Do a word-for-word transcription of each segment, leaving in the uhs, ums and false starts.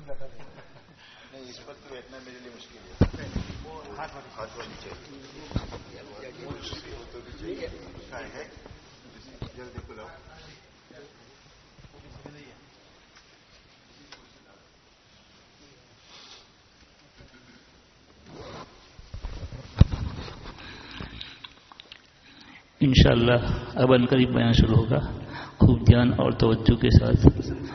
نہیں اس پر تو بیٹھنا میرے لیے مشکل ہے. ہاتھ والی چاہیے ہے جلدی کھلاؤ. انشاءاللہ اب عنقریب بیان شروع ہوگا. خوب دھیان اور توجہ کے ساتھ.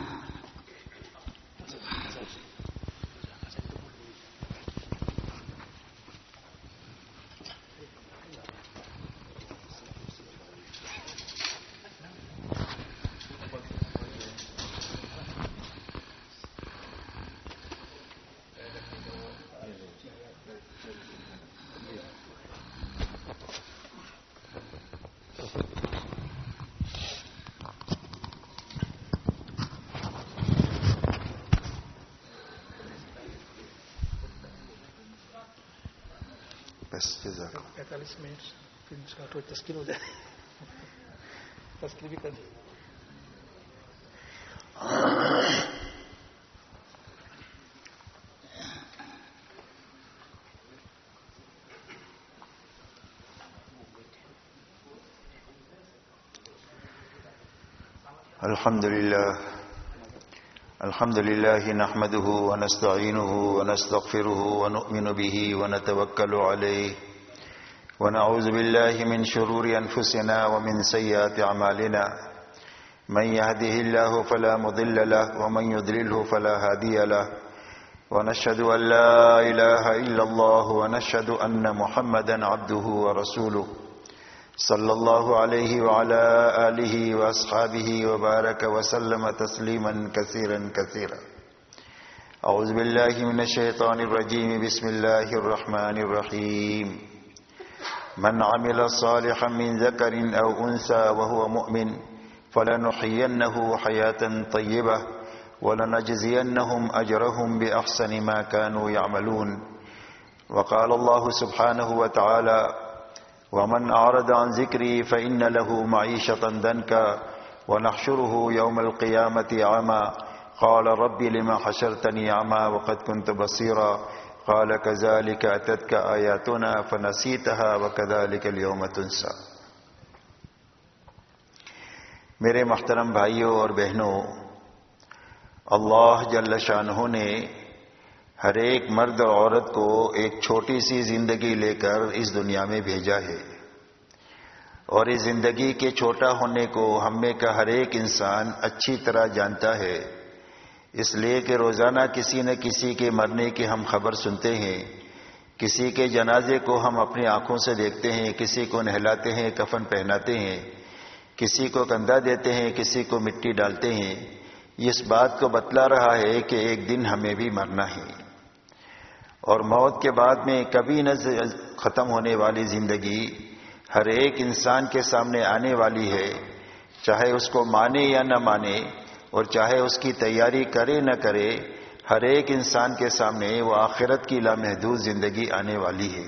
پینتالیس منٹ پھر تھوڑی تشکیل ہو جائے. تشکیل بھی کر دی. الحمد للہ الحمد للہ نحمده ونستعینه ونستغفره ونؤمن به ونتوکل علیہ ونعوذ باللہ من شرور انفسنا ومن سیئات اعمالنا من يهده الله فلا مضل له ومن يضلله فلا هادي له ونشهد ان لا اله الا الله ونشهد ان محمدا عبده ورسوله صلی اللہ علیہ وعلى آلہ واصحابہ وبارک وسلم تسلیما کثیرا کثیرا. اعوذ باللہ من الشیطان الرجیم. بسم اللہ الرحمن الرحیم. من عمل صالحا من ذکر او انثى وهو مؤمن فلنحيينه حياة طیبة ولنجزينهم اجرهم باحسن ما كانوا يعملون. وقال الله سبحانه وتعالى ومن أعرض عن ذكري فإن له معيشة ضنكا ونحشره يوم القيامة أعمى قال رب لما حشرتني أعمى وقد كنت بصيرا قال كذلك أتتك آياتنا فنسيتها وكذلك اليوم تنسى. میرے محترم بھائیوں اور بہنوں، اللہ جل شانہ نے ہر ایک مرد اور عورت کو ایک چھوٹی سی زندگی لے کر اس دنیا میں بھیجا ہے، اور اس زندگی کے چھوٹا ہونے کو ہم میں کا ہر ایک انسان اچھی طرح جانتا ہے، اس لیے کہ روزانہ کسی نہ کسی کے مرنے کی ہم خبر سنتے ہیں، کسی کے جنازے کو ہم اپنی آنکھوں سے دیکھتے ہیں، کسی کو نہلاتے ہیں، کفن پہناتے ہیں، کسی کو کندھا دیتے ہیں، کسی کو مٹی ڈالتے ہیں. یہ اس بات کو بتلا رہا ہے کہ ایک دن ہمیں بھی مرنا ہے، اور موت کے بعد میں کبھی نہ ختم ہونے والی زندگی ہر ایک انسان کے سامنے آنے والی ہے، چاہے اس کو مانے یا نہ مانے، اور چاہے اس کی تیاری کرے نہ کرے، ہر ایک انسان کے سامنے وہ آخرت کی لامحدود زندگی آنے والی ہے.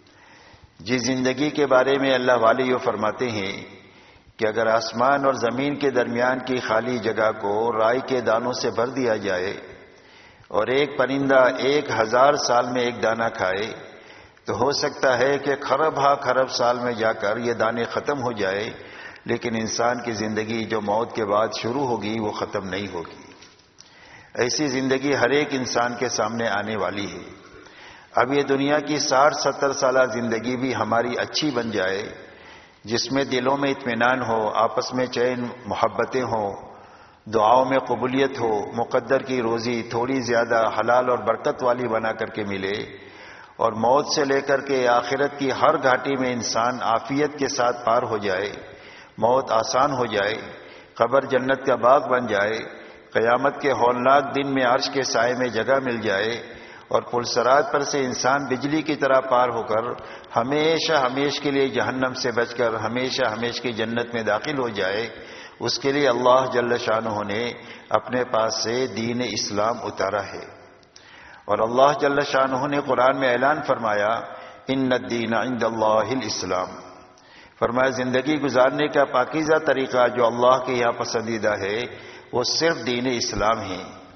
جس زندگی کے بارے میں اللہ والے یہ فرماتے ہیں کہ اگر آسمان اور زمین کے درمیان کی خالی جگہ کو رائی کے دانوں سے بھر دیا جائے اور ایک پرندہ ایک ہزار سال میں ایک دانہ کھائے تو ہو سکتا ہے کہ خرب ہا خرب سال میں جا کر یہ دانے ختم ہو جائے، لیکن انسان کی زندگی جو موت کے بعد شروع ہوگی وہ ختم نہیں ہوگی. ایسی زندگی ہر ایک انسان کے سامنے آنے والی ہے. اب یہ دنیا کی ساٹھ ستر سالہ زندگی بھی ہماری اچھی بن جائے، جس میں دلوں میں اطمینان ہو، آپس میں چین محبتیں ہوں، دعاؤں میں قبولیت ہو، مقدر کی روزی تھوڑی زیادہ حلال اور برکت والی بنا کر کے ملے، اور موت سے لے کر کے آخرت کی ہر گھاٹی میں انسان عافیت کے ساتھ پار ہو جائے، موت آسان ہو جائے، قبر جنت کا باغ بن جائے، قیامت کے ہولناک دن میں عرش کے سائے میں جگہ مل جائے، اور پلسرات پر سے انسان بجلی کی طرح پار ہو کر ہمیشہ ہمیش کے لیے جہنم سے بچ کر ہمیشہ ہمیش کی جنت میں داخل ہو جائے، اس کے لیے اللہ جل شانہ نے اپنے پاس سے دین اسلام اتارا ہے. اور اللہ جل شانہ نے قرآن میں اعلان فرمایا ان الدین عند اللہ الاسلام. فرمایا زندگی گزارنے کا پاکیزہ طریقہ جو اللہ کے یہاں پسندیدہ ہے وہ صرف دین اسلام ہے.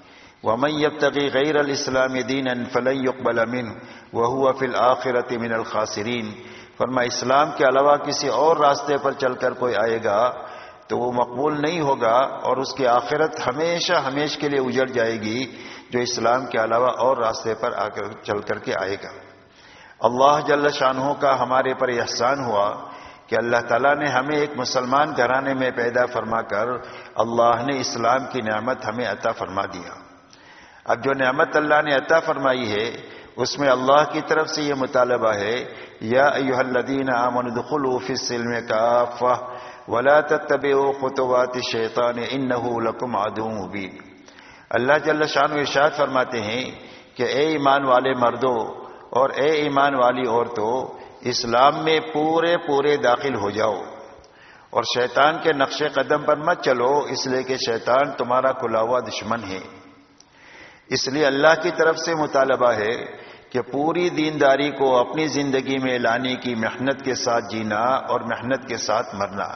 وَمَن يَبْتَغِي غَيْرَ الْإِسْلَامِ دِينًا فَلَن يُقْبَلَ مِنْهُ وَهُوَ فِي الْآخِرَةِ مِنَ الْخَاسِرِينَ۔ فرمایا اسلام کے علاوہ کسی اور راستے پر چل کر کوئی آئے گا تو وہ مقبول نہیں ہوگا اور اس کی آخرت ہمیشہ ہمیشہ کے لیے اجڑ جائے گی، جو اسلام کے علاوہ اور راستے پر آ کر چل کر کے آئے گا۔ اللہ جل شانہ کا ہمارے پر احسان ہوا کہ اللہ تعالیٰ نے ہمیں ایک مسلمان گھرانے میں پیدا فرما کر اللہ نے اسلام کی نعمت ہمیں عطا فرما دیا۔ اب جو نعمت اللہ نے عطا فرمائی ہے اس میں اللہ کی طرف سے یہ مطالبہ ہے، یا ایھا الذین آمنوا ادخلوا فی السلم کافۃ ولا تتبعوا خطوات الشیطان انہ لکم عدو مبین۔ اللہ جل شانہ ارشاد فرماتے ہیں کہ اے ایمان والے مردوں اور اے ایمان والی عورتوں، اسلام میں پورے پورے داخل ہو جاؤ اور شیطان کے نقش قدم پر مت چلو، اس لیے کہ شیطان تمہارا کھلا ہوا دشمن ہے۔ اس لیے اللہ کی طرف سے مطالبہ ہے کہ پوری دینداری کو اپنی زندگی میں لانے کی محنت کے ساتھ جینا اور محنت کے ساتھ مرنا۔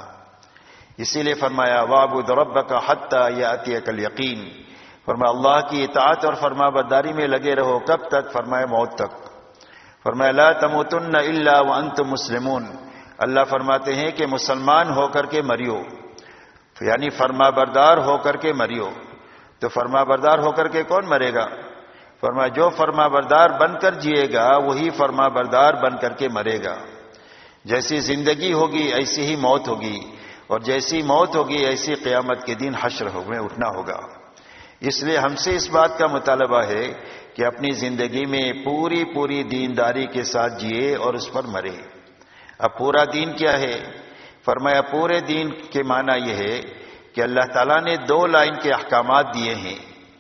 اسی لیے فرمایا وَاعْبُدْ رَبَّكَ حَتَّى يَأْتِيَكَ الْيَقِينُ، فرمایا اللہ کی اطاعت اور فرما برداری میں لگے رہو، کب تک؟ فرمایا موت تک۔ فرمایا لا تموتن الا وانتم مسلمون، اللہ فرماتے ہیں کہ مسلمان ہو کر کے مریو، یعنی فرما بردار ہو کر کے مریو۔ تو فرما بردار ہو کر کے کون مرے گا؟ فرمایا جو فرما بردار بن کر جیے گا وہی فرما بردار بن کر کے مرے گا۔ جیسی زندگی ہوگی ایسی ہی موت ہوگی، اور جیسی موت ہوگی ایسی قیامت کے دن حشر میں اٹھنا ہوگا۔ اس لیے ہم سے اس بات کا مطالبہ ہے کہ اپنی زندگی میں پوری پوری دینداری کے ساتھ جیے اور اس پر مرے۔ اب پورا دین کیا ہے؟ فرمایا پورے دین کے معنی یہ ہے کہ اللہ تعالیٰ نے دو لائن کے احکامات دیے ہیں۔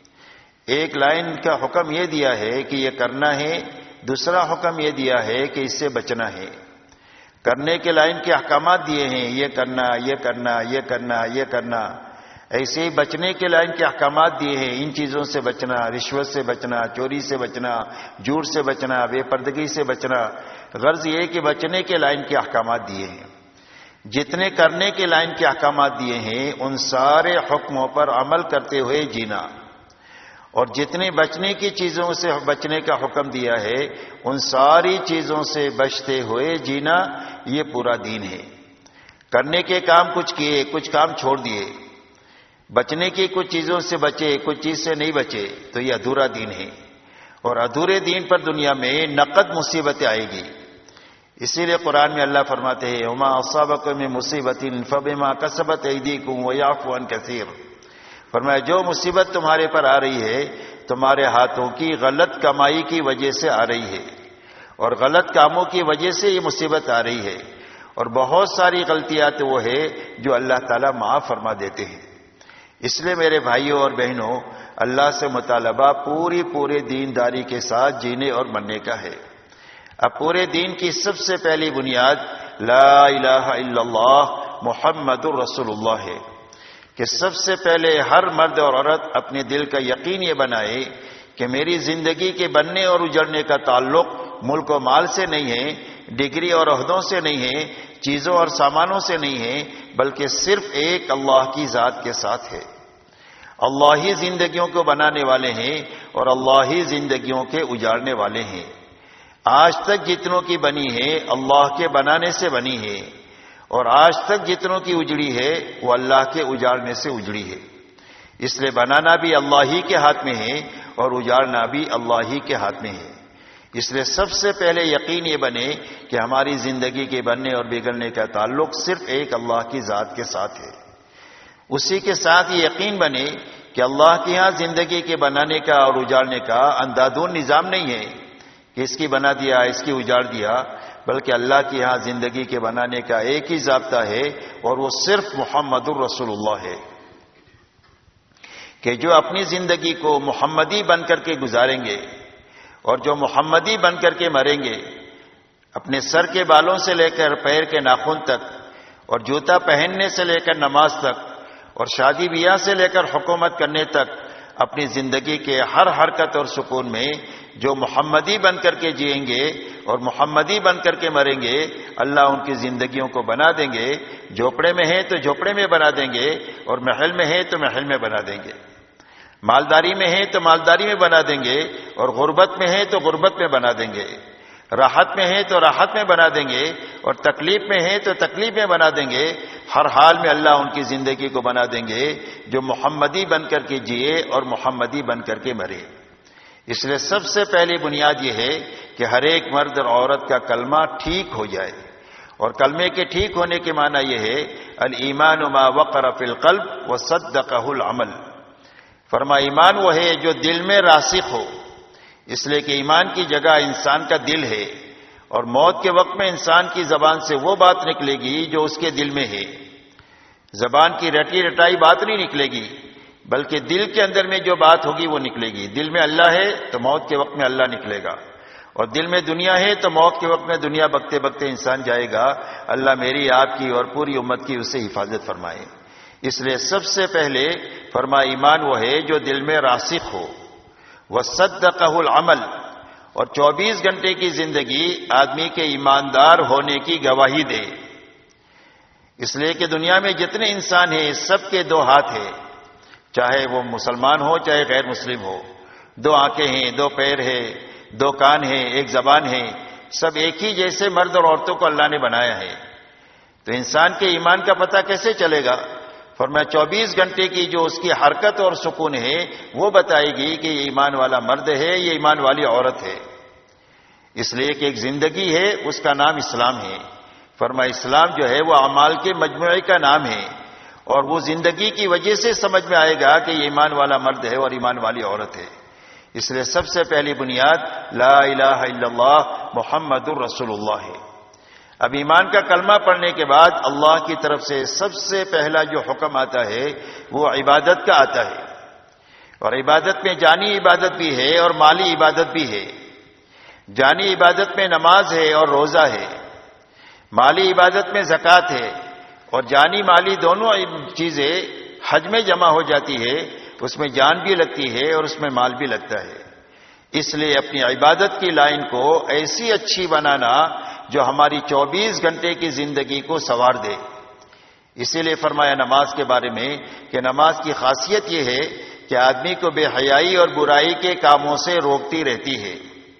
ایک لائن کا حکم یہ دیا ہے کہ یہ کرنا ہے، دوسرا حکم یہ دیا ہے کہ اس سے بچنا ہے۔ کرنے کے لائن کے احکامات دیے ہیں، یہ کرنا یہ کرنا یہ کرنا یہ کرنا۔ ایسے ہی بچنے کے لائن کے احکامات دیے ہیں، ان چیزوں سے بچنا، رشوت سے بچنا، چوری سے بچنا، جھوٹ سے بچنا، بے پردگی سے بچنا۔ غرض یہ کہ بچنے کے لائن کے احکامات دیے ہیں۔ جتنے کرنے کے لائن کے احکامات دیے ہیں ان سارے حکموں پر عمل کرتے ہوئے جینا، اور جتنے بچنے کی چیزوں سے بچنے کا حکم دیا ہے ان ساری چیزوں سے بچتے ہوئے جینا، یہ پورا دین ہے۔ کرنے کے کام کچھ کیے، کچھ کام چھوڑ دیے، بچنے کی کچھ چیزوں سے بچے، کچھ چیز سے نہیں بچے، تو یہ ادھورا دین ہے۔ اور ادھورے دین پر دنیا میں نقد مصیبتیں آئے گی۔ اسی لیے قرآن میں اللہ فرماتے ہیں وما اصابکم من مصیبت فبما کسبت ایدیکم ویعفو عن کثیر، فرمایا جو مصیبت تمہارے پر آ رہی ہے تمہارے ہاتھوں کی غلط کمائی کی وجہ سے آ رہی ہے، اور غلط کاموں کی وجہ سے یہ مصیبت آ رہی ہے، اور بہت ساری غلطیاں تو وہ ہے جو اللہ تعالیٰ معاف فرما دیتے ہیں۔ اس لیے میرے بھائیوں اور بہنوں، اللہ سے مطالبہ پوری پورے دینداری کے ساتھ جینے اور مرنے کا ہے۔ اب پورے دین کی سب سے پہلی بنیاد لا الہ الا اللہ محمد الرسول اللہ ہے، کہ سب سے پہلے ہر مرد اور عورت اپنے دل کا یقین یہ بنائے کہ میری زندگی کے بننے اور اجڑنے کا تعلق ملک و مال سے نہیں ہے، ڈگری اور عہدوں سے نہیں ہے، چیزوں اور سامانوں سے نہیں ہے، بلکہ صرف ایک اللہ کی ذات کے ساتھ ہے۔ اللہ ہی زندگیوں کو بنانے والے ہیں اور اللہ ہی زندگیوں کے اجاڑنے والے ہیں۔ آج تک جتنوں کی بنی ہے اللہ کے بنانے سے بنی ہے، اور آج تک جتنوں کی اجڑی ہے وہ اللہ کے اجاڑنے سے اجڑی ہے۔ اس لیے بنانا بھی اللہ ہی کے ہاتھ میں ہے اور اجاڑنا بھی اللہ ہی کے ہاتھ میں ہے۔ اس لیے سب سے پہلے یقین یہ بنے کہ ہماری زندگی کے بننے اور بگڑنے کا تعلق صرف ایک اللہ کی ذات کے ساتھ ہے۔ اسی کے ساتھ یہ یقین بنے کہ اللہ کے ہاں زندگی کے بنانے کا اور اجاڑنے کا اندھادھند نظام نہیں ہے کہ اس کی بنا دیا اس کی اجاڑ دیا، بلکہ اللہ کے ہاں زندگی کے بنانے کا ایک ہی ضابطہ ہے، اور وہ صرف محمد الرسول اللہ ہے، کہ جو اپنی زندگی کو محمدی بن کر کے گزاریں گے اور جو محمدی بن کر کے مریں گے، اپنے سر کے بالوں سے لے کر پیر کے ناخن تک، اور جوتا پہننے سے لے کر نماز تک، اور شادی بیاہ سے لے کر حکومت کرنے تک، اپنی زندگی کے ہر حرکت اور سکون میں جو محمدی بن کر کے جئیں گے اور محمدی بن کر کے مریں گے، اللہ ان کی زندگیوں کو بنا دیں گے۔ جھوپڑے میں ہے تو جھوپڑے میں بنا دیں گے، اور محل میں ہے تو محل میں بنا دیں گے۔ مالداری میں ہیں تو مالداری میں بنا دیں گے، اور غربت میں ہیں تو غربت میں بنا دیں گے، راحت میں ہیں تو راحت میں بنا دیں گے، اور تکلیف میں ہیں تو تکلیف میں بنا دیں گے۔ ہر حال میں اللہ ان کی زندگی کو بنا دیں گے جو محمدی بن کر کے جیے اور محمدی بن کر کے مرے۔ اس لیے سب سے پہلی بنیاد یہ ہے کہ ہر ایک مرد اور عورت کا کلمہ ٹھیک ہو جائے، اور کلمے کے ٹھیک ہونے کے معنی یہ ہے الایمان ما وقر فی القلب وصدقہ العمل۔ فرما ایمان وہ ہے جو دل میں راسخ ہو، اس لیے کہ ایمان کی جگہ انسان کا دل ہے، اور موت کے وقت میں انسان کی زبان سے وہ بات نکلے گی جو اس کے دل میں ہے۔ زبان کی رٹی رٹائی بات نہیں نکلے گی، بلکہ دل کے اندر میں جو بات ہوگی وہ نکلے گی۔ دل میں اللہ ہے تو موت کے وقت میں اللہ نکلے گا، اور دل میں دنیا ہے تو موت کے وقت میں دنیا بکتے بکتے انسان جائے گا۔ اللہ میری، آپ کی اور پوری امت کی اس سے حفاظت فرمائے۔ اس لیے سب سے پہلے فرما ایمان وہ ہے جو دل میں راسخ ہو، وصدقہ العمل، اور چوبیس گھنٹے کی زندگی آدمی کے ایماندار ہونے کی گواہی دے۔ اس لیے کہ دنیا میں جتنے انسان ہیں سب کے دو ہاتھ ہیں، چاہے وہ مسلمان ہو چاہے غیر مسلم ہو، دو آنکھیں ہیں، دو پیر ہیں، دو کان ہیں، ایک زبان ہے، سب ایک ہی جیسے مرد اور عورتوں کو اللہ نے بنایا ہے۔ تو انسان کے ایمان کا پتہ کیسے چلے گا؟ فرمایا چوبیس گھنٹے کی جو اس کی حرکت اور سکون ہے وہ بتائے گی کہ یہ ایمان والا مرد ہے، یہ ایمان والی عورت ہے۔ اس لیے کہ ایک زندگی ہے، اس کا نام اسلام ہے۔ فرمایا اسلام جو ہے وہ اعمال کے مجموعے کا نام ہے، اور وہ زندگی کی وجہ سے سمجھ میں آئے گا کہ یہ ایمان والا مرد ہے اور ایمان والی عورت ہے۔ اس لیے سب سے پہلی بنیاد لا الہ الا اللہ محمد الرسول اللہ ہے۔ اب ایمان کا کلمہ پڑھنے کے بعد اللہ کی طرف سے سب سے پہلا جو حکم آتا ہے وہ عبادت کا آتا ہے، اور عبادت میں جانی عبادت بھی ہے اور مالی عبادت بھی ہے۔ جانی عبادت میں نماز ہے اور روزہ ہے، مالی عبادت میں زکوٰۃ ہے، اور جانی مالی دونوں چیزیں حج میں جمع ہو جاتی ہے، اس میں جان بھی لگتی ہے اور اس میں مال بھی لگتا ہے۔ اس لیے اپنی عبادت کی لائن کو ایسی اچھی بنانا جو ہماری چوبیس گھنٹے کی زندگی کو سنوار دے۔ اسی لیے فرمایا نماز کے بارے میں کہ نماز کی خاصیت یہ ہے کہ آدمی کو بے حیائی اور برائی کے کاموں سے روکتی رہتی ہے۔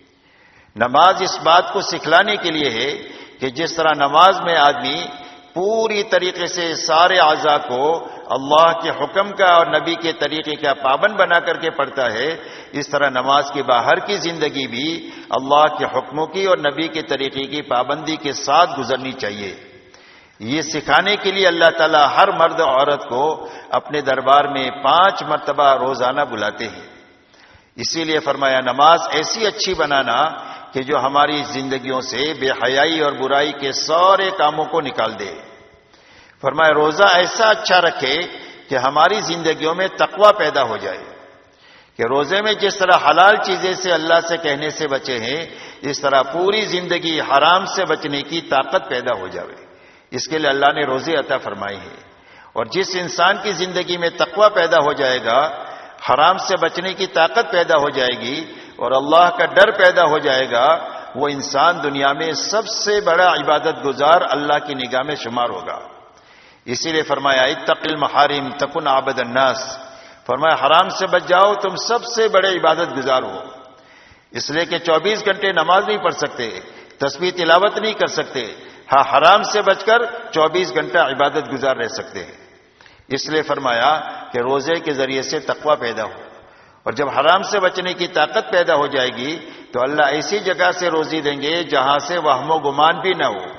نماز اس بات کو سکھلانے کے لیے ہے کہ جس طرح نماز میں آدمی پوری طریقے سے سارے اعضاء کو اللہ کے حکم کا اور نبی کے طریقے کا پابند بنا کر کے پڑھتا ہے، اس طرح نماز کے باہر کی زندگی بھی اللہ کے حکموں کی اور نبی کے طریقے کی پابندی کے ساتھ گزرنی چاہیے۔ یہ سکھانے کے لیے اللہ تعالیٰ ہر مرد اور عورت کو اپنے دربار میں پانچ مرتبہ روزانہ بلاتے ہیں۔ اسی لیے فرمایا نماز ایسی اچھی بنانا کہ جو ہماری زندگیوں سے بے حیائی اور برائی کے سارے کاموں کو نکال دے۔ فرمایا روزہ ایسا اچھا رکھے کہ ہماری زندگیوں میں تقوی پیدا ہو جائے، کہ روزے میں جس طرح حلال چیزیں سے اللہ سے کہنے سے بچے ہیں، اس طرح پوری زندگی حرام سے بچنے کی طاقت پیدا ہو جائے۔ اس کے لیے اللہ نے روزے عطا فرمائی ہے، اور جس انسان کی زندگی میں تقوی پیدا ہو جائے گا، حرام سے بچنے کی طاقت پیدا ہو جائے گی اور اللہ کا ڈر پیدا ہو جائے گا، وہ انسان دنیا میں سب سے بڑا عبادت گزار اللہ کی نگاہ میں شمار ہوگا۔ اسی لیے فرمایا اتق المحارم تکن عبد الناس، فرمایا حرام سے بچ جاؤ تم سب سے بڑے عبادت گزار ہو۔ اس لیے کہ چوبیس گھنٹے نماز نہیں پڑھ سکتے، تسبیح تلاوت نہیں کر سکتے، ہاں حرام سے بچ کر چوبیس گھنٹہ عبادت گزار رہ سکتے ہیں۔ اس لیے فرمایا کہ روزے کے ذریعے سے تقوی پیدا ہو، اور جب حرام سے بچنے کی طاقت پیدا ہو جائے گی تو اللہ ایسی جگہ سے روزی دیں گے جہاں سے وہم و گمان بھی نہ ہو۔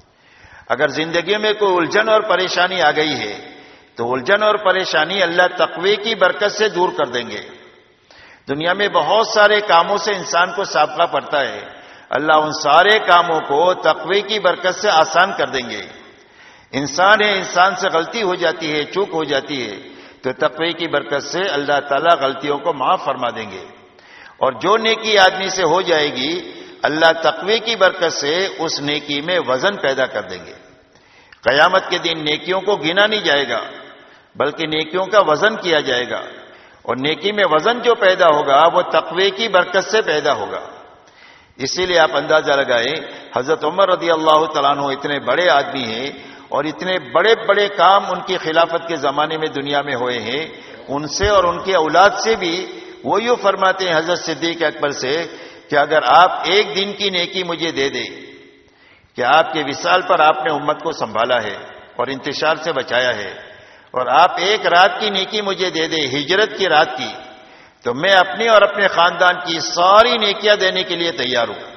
اگر زندگی میں کوئی الجھن اور پریشانی آ گئی ہے تو الجھن اور پریشانی اللہ تقوی کی برکت سے دور کر دیں گے۔ دنیا میں بہت سارے کاموں سے انسان کو سابقہ پڑتا ہے، اللہ ان سارے کاموں کو تقوی کی برکت سے آسان کر دیں گے۔ انسان ہے، انسان سے غلطی ہو جاتی ہے، چوک ہو جاتی ہے، تو تقوی کی برکت سے اللہ تعالیٰ غلطیوں کو معاف فرما دیں گے، اور جو نیکی آدمی سے ہو جائے گی اللہ تقوی کی برکت سے اس نیکی میں وزن پیدا کر دیں گے۔ قیامت کے دن نیکیوں کو گنا نہیں جائے گا بلکہ نیکیوں کا وزن کیا جائے گا، اور نیکی میں وزن جو پیدا ہوگا وہ تقوی کی برکت سے پیدا ہوگا۔ اسی لیے آپ اندازہ لگائیں حضرت عمر رضی اللہ تعالیٰ عنہ اتنے بڑے آدمی ہیں اور اتنے بڑے بڑے کام ان کی خلافت کے زمانے میں دنیا میں ہوئے ہیں، ان سے اور ان کی اولاد سے بھی وہ یوں فرماتے ہیں حضرت صدیق اکبر سے کہ اگر آپ ایک دن کی نیکی مجھے دے دیں کہ آپ کے وصال پر آپ نے امت کو سنبھالا ہے اور انتشار سے بچایا ہے، اور آپ ایک رات کی نیکی مجھے دے دیں ہجرت کی رات کی، تو میں اپنی اور اپنے خاندان کی ساری نیکیاں دینے کے لیے تیار ہوں۔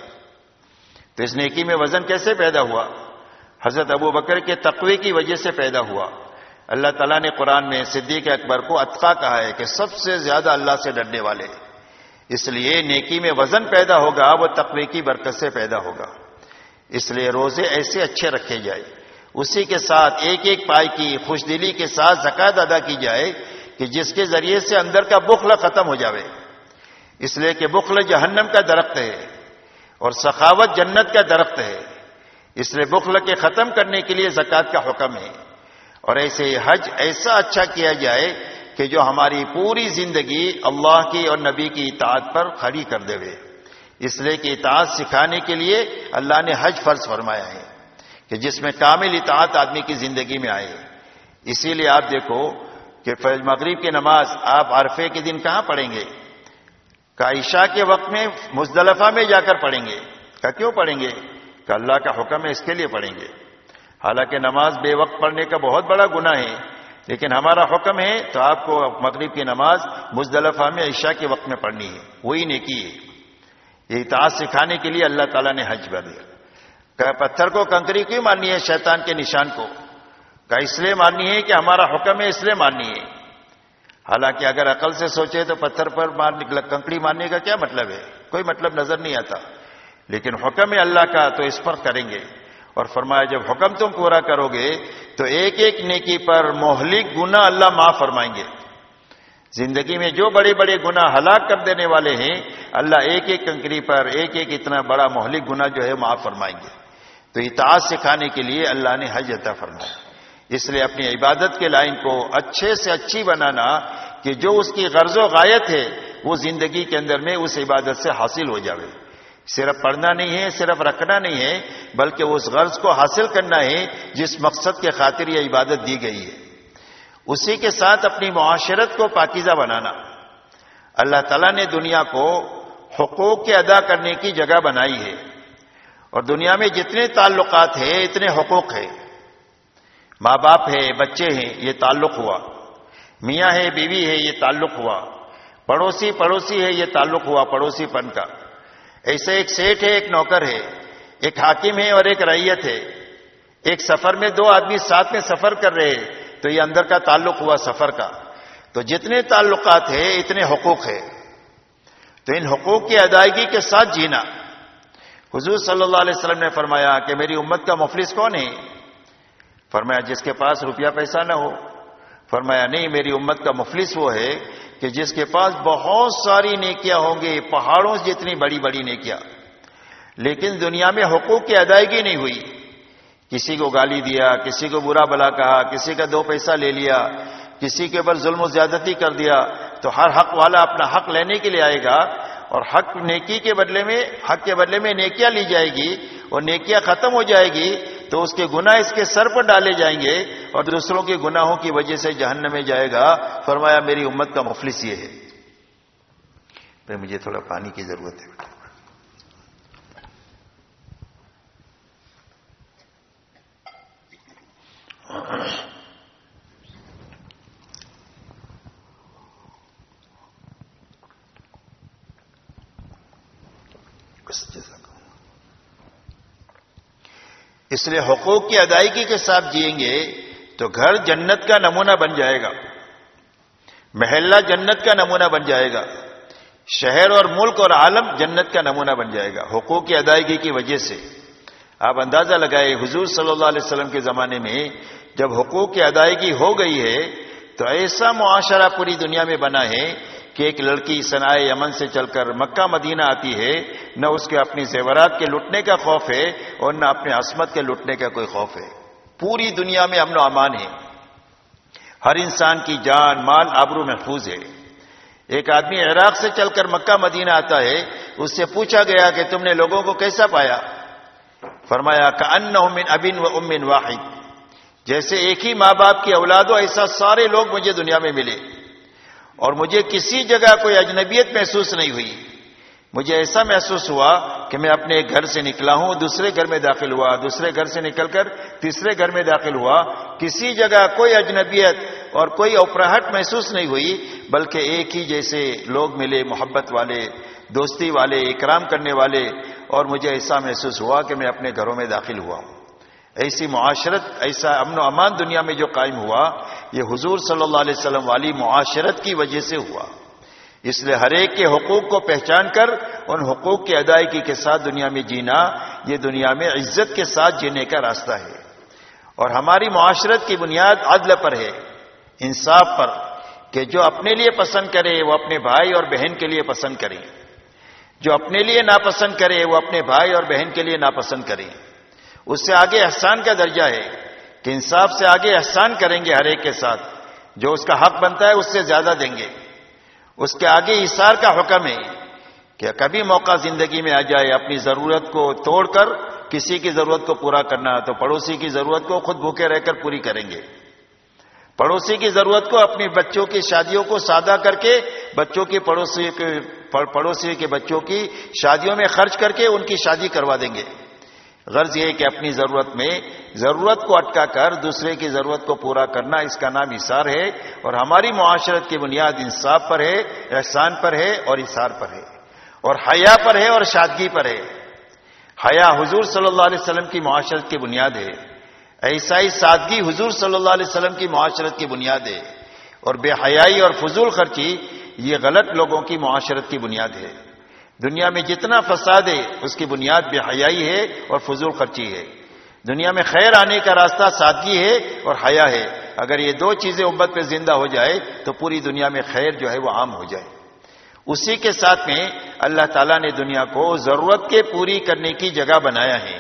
تو اس نیکی میں وزن کیسے پیدا ہوا؟ حضرت ابو بکر کے تقوی کی وجہ سے پیدا ہوا۔ اللہ تعالیٰ نے قرآن میں صدیق اکبر کو اتقا کہا ہے کہ سب سے زیادہ اللہ سے ڈرنے والے، اس لیے نیکی میں وزن پیدا ہوگا وہ تقوی کی برکت سے پیدا ہوگا۔ اس لیے روزے ایسے اچھے رکھے جائے، اسی کے ساتھ ایک ایک پائی کی خوش دلی کے ساتھ زکوٰۃ ادا کی جائے کہ جس کے ذریعے سے اندر کا بخل ختم ہو جاوے، اس لیے کہ بخل جہنم کا درخت ہے اور سخاوت جنت کا درخت ہے، اس لیے بخل کے ختم کرنے کے لیے زکوٰۃ کا حکم ہے۔ اور ایسے حج ایسا اچھا کیا جائے کہ جو ہماری پوری زندگی اللہ کی اور نبی کی اطاعت پر کھڑی کر دے، اس لیے کہ اطاعت سکھانے کے لیے اللہ نے حج فرض فرمایا ہے کہ جس میں کامل اطاعت آدمی کی زندگی میں آئے۔ اسی لیے آپ دیکھو کہ فجر مغرب کی نماز آپ عرفے کے دن کہاں پڑھیں گے؟ کہ عشاء کے وقت میں مزدلفہ میں جا کر پڑھیں گے۔ کہ کیوں پڑھیں گے؟ کہ اللہ کا حکم ہے اس کے لیے پڑھیں گے۔ حالانکہ نماز بے وقت پڑھنے کا بہت بڑا گناہ ہے، لیکن ہمارا حکم ہے تو آپ کو مغرب کی نماز مزدلفہ میں عشاء کے وقت میں پڑھنی ہے، وہی نیکی ہے۔ یہ اطاعت سکھانے کے لیے اللہ تعالیٰ نے حج کر دیا۔ کہ پتھر کو کنکری کیوں ماننی ہے؟ شیطان کے نشان کو۔ کہ اس لیے ماننی ہے کہ ہمارا حکم ہے اس لیے ماننی ہے۔ حالانکہ اگر عقل سے سوچے تو پتھر پر کنکڑی ماننے کا کیا مطلب ہے؟ کوئی مطلب نظر نہیں آتا، لیکن حکم ہے اللہ کا تو اس پر کریں گے۔ اور فرمایا جب حکم تم پورا کرو گے تو ایک ایک نیکی پر مہلک گناہ اللہ معاف فرمائیں گے۔ زندگی میں جو بڑے بڑے گناہ ہلاک کر دینے والے ہیں اللہ ایک ایک کنکری پر ایک ایک اتنا بڑا مہلک گناہ جو ہے معاف فرمائیں گے۔ تو اطاعت سکھانے کے لیے اللہ نے حج عطا فرمایا۔ اس لیے اپنی عبادت کے لائن کو اچھے سے اچھی بنانا کہ جو اس کی غرض و غایت ہے وہ زندگی کے اندر میں اس عبادت سے حاصل ہو جاوے۔ صرف پڑھنا نہیں ہے، صرف رکھنا نہیں ہے، بلکہ اس غرض کو حاصل کرنا ہے جس مقصد کے خاطر یہ عبادت دی گئی ہے۔ اسی کے ساتھ اپنی معاشرت کو پاکیزہ بنانا۔ اللہ تعالیٰ نے دنیا کو حقوق کے ادا کرنے کی جگہ بنائی ہے، اور دنیا میں جتنے تعلقات ہیں اتنے حقوق ہیں۔ ماں باپ ہے، بچے ہیں، یہ تعلق ہوا۔ میاں ہے، بیوی ہے، یہ تعلق ہوا۔ پڑوسی پڑوسی ہے، یہ تعلق ہوا پڑوسی پن کا۔ ایسے ایک سیٹ ہے، ایک نوکر ہے، ایک حاکم ہے اور ایک رعیت ہے۔ ایک سفر میں دو آدمی ساتھ میں سفر کر رہے ہیں تو یہ اندر کا تعلق ہوا سفر کا۔ تو جتنے تعلقات ہیں اتنے حقوق ہیں، تو ان حقوق کی ادائیگی کے ساتھ جینا۔ حضور صلی اللہ علیہ وسلم نے فرمایا کہ میری امت کا مفلس کون ہے؟ فرمایا جس کے پاس روپیہ پیسہ نہ ہو۔ فرمایا نہیں، میری امت کا مفلس وہ ہے کہ جس کے پاس بہت ساری نیکیاں ہوں گی، پہاڑوں جتنی بڑی بڑی نیکیاں، لیکن دنیا میں حقوق کی ادائیگی نہیں ہوئی۔ کسی کو گالی دیا، کسی کو برا بھلا کہا، کسی کا دو پیسہ لے لیا، کسی کے اوپر ظلم و زیادتی کر دیا، تو ہر حق والا اپنا حق لینے کے لیے آئے گا، اور حق نیکی کے بدلے میں حق کے بدلے میں نیکیاں لی جائے گی، اور نیکیاں ختم ہو جائے گی تو اس کے گناہ اس کے سر پر ڈالے جائیں گے اور دوسروں کے گناہوں کی وجہ سے جہنم میں جائے گا۔ فرمایا میری امت کا مفلس یہ ہے۔ پھر مجھے تھوڑا پانی کی ضرورت ہے۔ اس لیے حقوق کی ادائیگی کے ساتھ جئیں گے تو گھر جنت کا نمونہ بن جائے گا، محلہ جنت کا نمونہ بن جائے گا، شہر اور ملک اور عالم جنت کا نمونہ بن جائے گا حقوق کی ادائیگی کی وجہ سے۔ آپ اندازہ لگائے حضور صلی اللہ علیہ وسلم کے زمانے میں جب حقوق کی ادائیگی ہو گئی ہے تو ایسا معاشرہ پوری دنیا میں بنا ہے کہ ایک لڑکی صنعاء یمن سے چل کر مکہ مدینہ آتی ہے، نہ اس کے اپنی زیورات کے لٹنے کا خوف ہے اور نہ اپنے عصمت کے لٹنے کا کوئی خوف ہے۔ پوری دنیا میں امن و امان ہے، ہر انسان کی جان مال آبرو محفوظ ہے۔ ایک آدمی عراق سے چل کر مکہ مدینہ آتا ہے، اس سے پوچھا گیا کہ تم نے لوگوں کو کیسا پایا؟ فرمایا کأنہم من اب و ام واحد، جیسے ایک ہی ماں باپ کی اولاد ہو ایسا سارے لوگ مجھے دنیا میں ملے۔ اور مجھے کسی جگہ کوئی اجنبیت محسوس نہیں ہوئی. مجھے ایسا محسوس ہوا کہ میں اپنے گھر سے نکلا ہوں، دوسرے گھر میں داخل ہوا، دوسرے گھر سے نکل کر تیسرے گھر میں داخل ہوا. کسی جگہ کوئی اجنبیت اور کوئی اوپراہٹ محسوس نہیں ہوئی، بلکہ ایک ہی جیسے لوگ ملے، محبت والے، دوستی والے، اکرام کرنے والے. اور مجھے ایسا محسوس ہوا کہ میں اپنے گھروں میں داخل ہوا ہوں. ایسی معاشرت، ایسا امن و امان دنیا میں جو قائم ہوا، یہ حضور صلی اللہ علیہ وسلم والی معاشرت کی وجہ سے ہوا. اس لیے ہر ایک کے حقوق کو پہچان کر ان حقوق کی ادائیگی کے ساتھ دنیا میں جینا، یہ دنیا میں عزت کے ساتھ جینے کا راستہ ہے. اور ہماری معاشرت کی بنیاد عدل پر ہے، انصاف پر، کہ جو اپنے لیے پسند کرے وہ اپنے بھائی اور بہن کے لیے پسند کرے، جو اپنے لیے ناپسند کرے وہ اپنے بھائی اور بہن کے لیے ناپسند کرے. اس سے آگے احسان کا درجہ ہے کہ انصاف سے آگے احسان کریں گے ہر ایک کے ساتھ، جو اس کا حق بنتا ہے اس سے زیادہ دیں گے. اس کے آگے ایثار کا حکم ہے کہ کبھی موقع زندگی میں آ جائے اپنی ضرورت کو توڑ کر کسی کی ضرورت کو پورا کرنا، تو پڑوسی کی ضرورت کو خود بھوکے رہ کر پوری کریں گے. پڑوسی کی ضرورت کو اپنی بچوں کی شادیوں کو سادہ کر کے بچوں کی پڑوسی کے پڑوسی کے بچوں کی شادیوں میں خرچ کر کے ان کی شادی کروا دیں گے. غرض یہ ہے کہ اپنی ضرورت میں ضرورت کو اٹکا کر دوسرے کی ضرورت کو پورا کرنا، اس کا نام ایثار ہے. اور ہماری معاشرت کی بنیاد انصاف پر ہے، احسان پر ہے اور ایثار پر ہے، اور حیا پر ہے اور شادگی پر ہے. حیا حضور صلی اللہ علیہ وسلم کی معاشرت کی بنیاد ہے. ایسا ہی سادگی حضور صلی اللہ علیہ وسلم کی معاشرت کی بنیاد ہے. اور بے حیائی اور فضول خرچی یہ غلط لوگوں کی معاشرت کی بنیاد ہے. دنیا میں جتنا فساد ہے اس کی بنیاد بے حیائی ہے اور فضول خرچی ہے. دنیا میں خیر آنے کا راستہ سادگی ہے اور حیا ہے. اگر یہ دو چیزیں امت پہ زندہ ہو جائے تو پوری دنیا میں خیر جو ہے وہ عام ہو جائے. اسی کے ساتھ میں اللہ تعالیٰ نے دنیا کو ضرورت کے پوری کرنے کی جگہ بنایا ہے.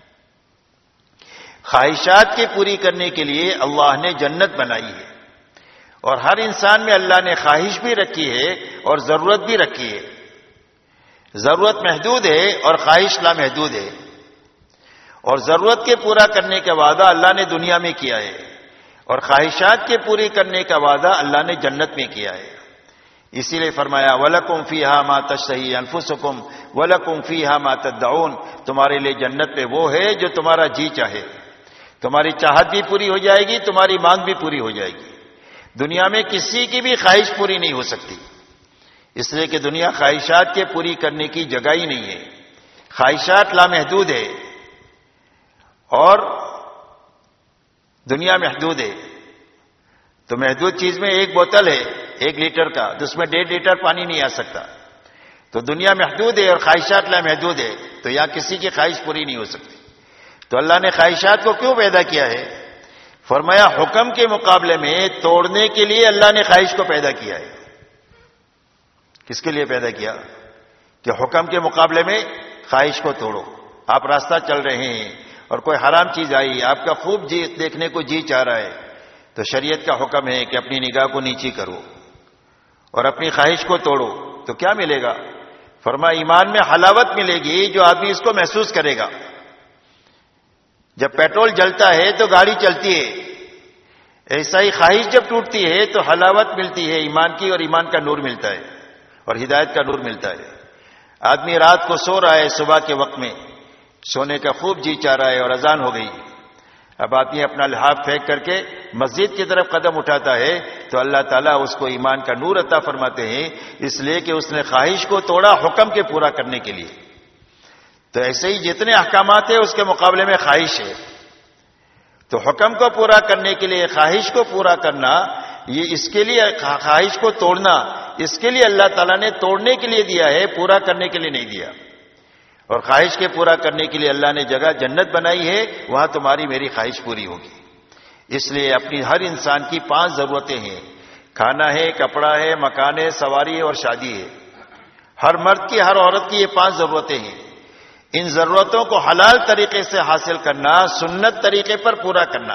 خواہشات کے پوری کرنے کے لیے اللہ نے جنت بنائی ہے. اور ہر انسان میں اللہ نے خواہش بھی رکھی ہے اور ضرورت بھی رکھی ہے. ضرورت محدود ہے اور خواہش لامحدود ہے. اور ضرورت کے پورا کرنے کا وعدہ اللہ نے دنیا میں کیا ہے، اور خواہشات کے پوری کرنے کا وعدہ اللہ نے جنت میں کیا ہے. اسی لیے فرمایا وَلَكُمْ فِيهَا مَا تَشْتَهِي أَنفُسُكُمْ وَلَكُمْ فِيهَا مَا تَدَّعُونَ. تمہارے لیے جنت میں وہ ہے جو تمہارا جی چاہے. تمہاری چاہت بھی پوری ہو جائے گی، تمہاری مانگ بھی پوری ہو جائے گی. دنیا میں کسی کی بھی خواہش پوری نہیں ہو سکتی، اس لیے کہ دنیا خواہشات کے پوری کرنے کی جگہ ہی نہیں ہے. خواہشات لامحدود ہے اور دنیا محدود ہے. تو محدود چیز میں ایک بوتل ہے ایک لیٹر کا، تو اس میں ڈیڑھ لیٹر پانی نہیں آ سکتا. تو دنیا محدود ہے اور خواہشات لامحدود ہے، تو یہاں کسی کی خواہش پوری نہیں ہو سکتی. تو اللہ نے خواہشات کو کیوں پیدا کیا ہے؟ فرمایا حکم کے مقابلے میں توڑنے کے لیے اللہ نے خواہش کو پیدا کیا ہے. کس کے لیے پیدا کیا؟ کہ حکم کے مقابلے میں خواہش کو توڑو. آپ راستہ چل رہے ہیں اور کوئی حرام چیز آئی، آپ کا خوب جی دیکھنے کو جی چاہ رہا ہے، تو شریعت کا حکم ہے کہ اپنی نگاہ کو نیچی کرو اور اپنی خواہش کو توڑو. تو کیا ملے گا؟ فرمایا ایمان میں حلاوت ملے گی جو آدمی اس کو محسوس کرے گا. جب پیٹرول جلتا ہے تو گاڑی چلتی ہے، ایسا ہی خواہش جب ٹوٹتی ہے تو حلاوت ملتی ہے ایمان کی، اور ایمان کا نور ملتا ہے اور ہدایت کا نور ملتا ہے. آدمی رات کو سو رہا ہے، صبح کے وقت میں سونے کا خوب جی چاہ رہا ہے اور اذان ہو گئی. اب آدمی اپنا لحاف پھینک کر کے مسجد کی طرف قدم اٹھاتا ہے تو اللہ تعالیٰ اس کو ایمان کا نور عطا فرماتے ہیں، اس لیے کہ اس نے خواہش کو توڑا حکم کے پورا کرنے کے لیے. تو ایسے ہی جتنے احکامات ہیں اس کے مقابلے میں خواہش ہے. تو حکم کو پورا کرنے کے لیے خواہش کو پورا کرنا، یہ اس کے لیے خواہش کو توڑنا، اس کے لیے اللہ تعالیٰ نے توڑنے کے لیے دیا ہے، پورا کرنے کے لیے نہیں دیا. اور خواہش کے پورا کرنے کے لیے اللہ نے جگہ جنت بنائی ہے، وہاں تمہاری میری خواہش پوری ہوگی. اس لیے اپنی ہر انسان کی پانچ ضرورتیں ہیں: کھانا ہے، کپڑا ہے، مکان ہے، سواری ہے اور شادی ہے. ہر مرد کی، ہر عورت کی یہ پانچ ضرورتیں ہیں. ان ضرورتوں کو حلال طریقے سے حاصل کرنا، سنت طریقے پر پورا کرنا،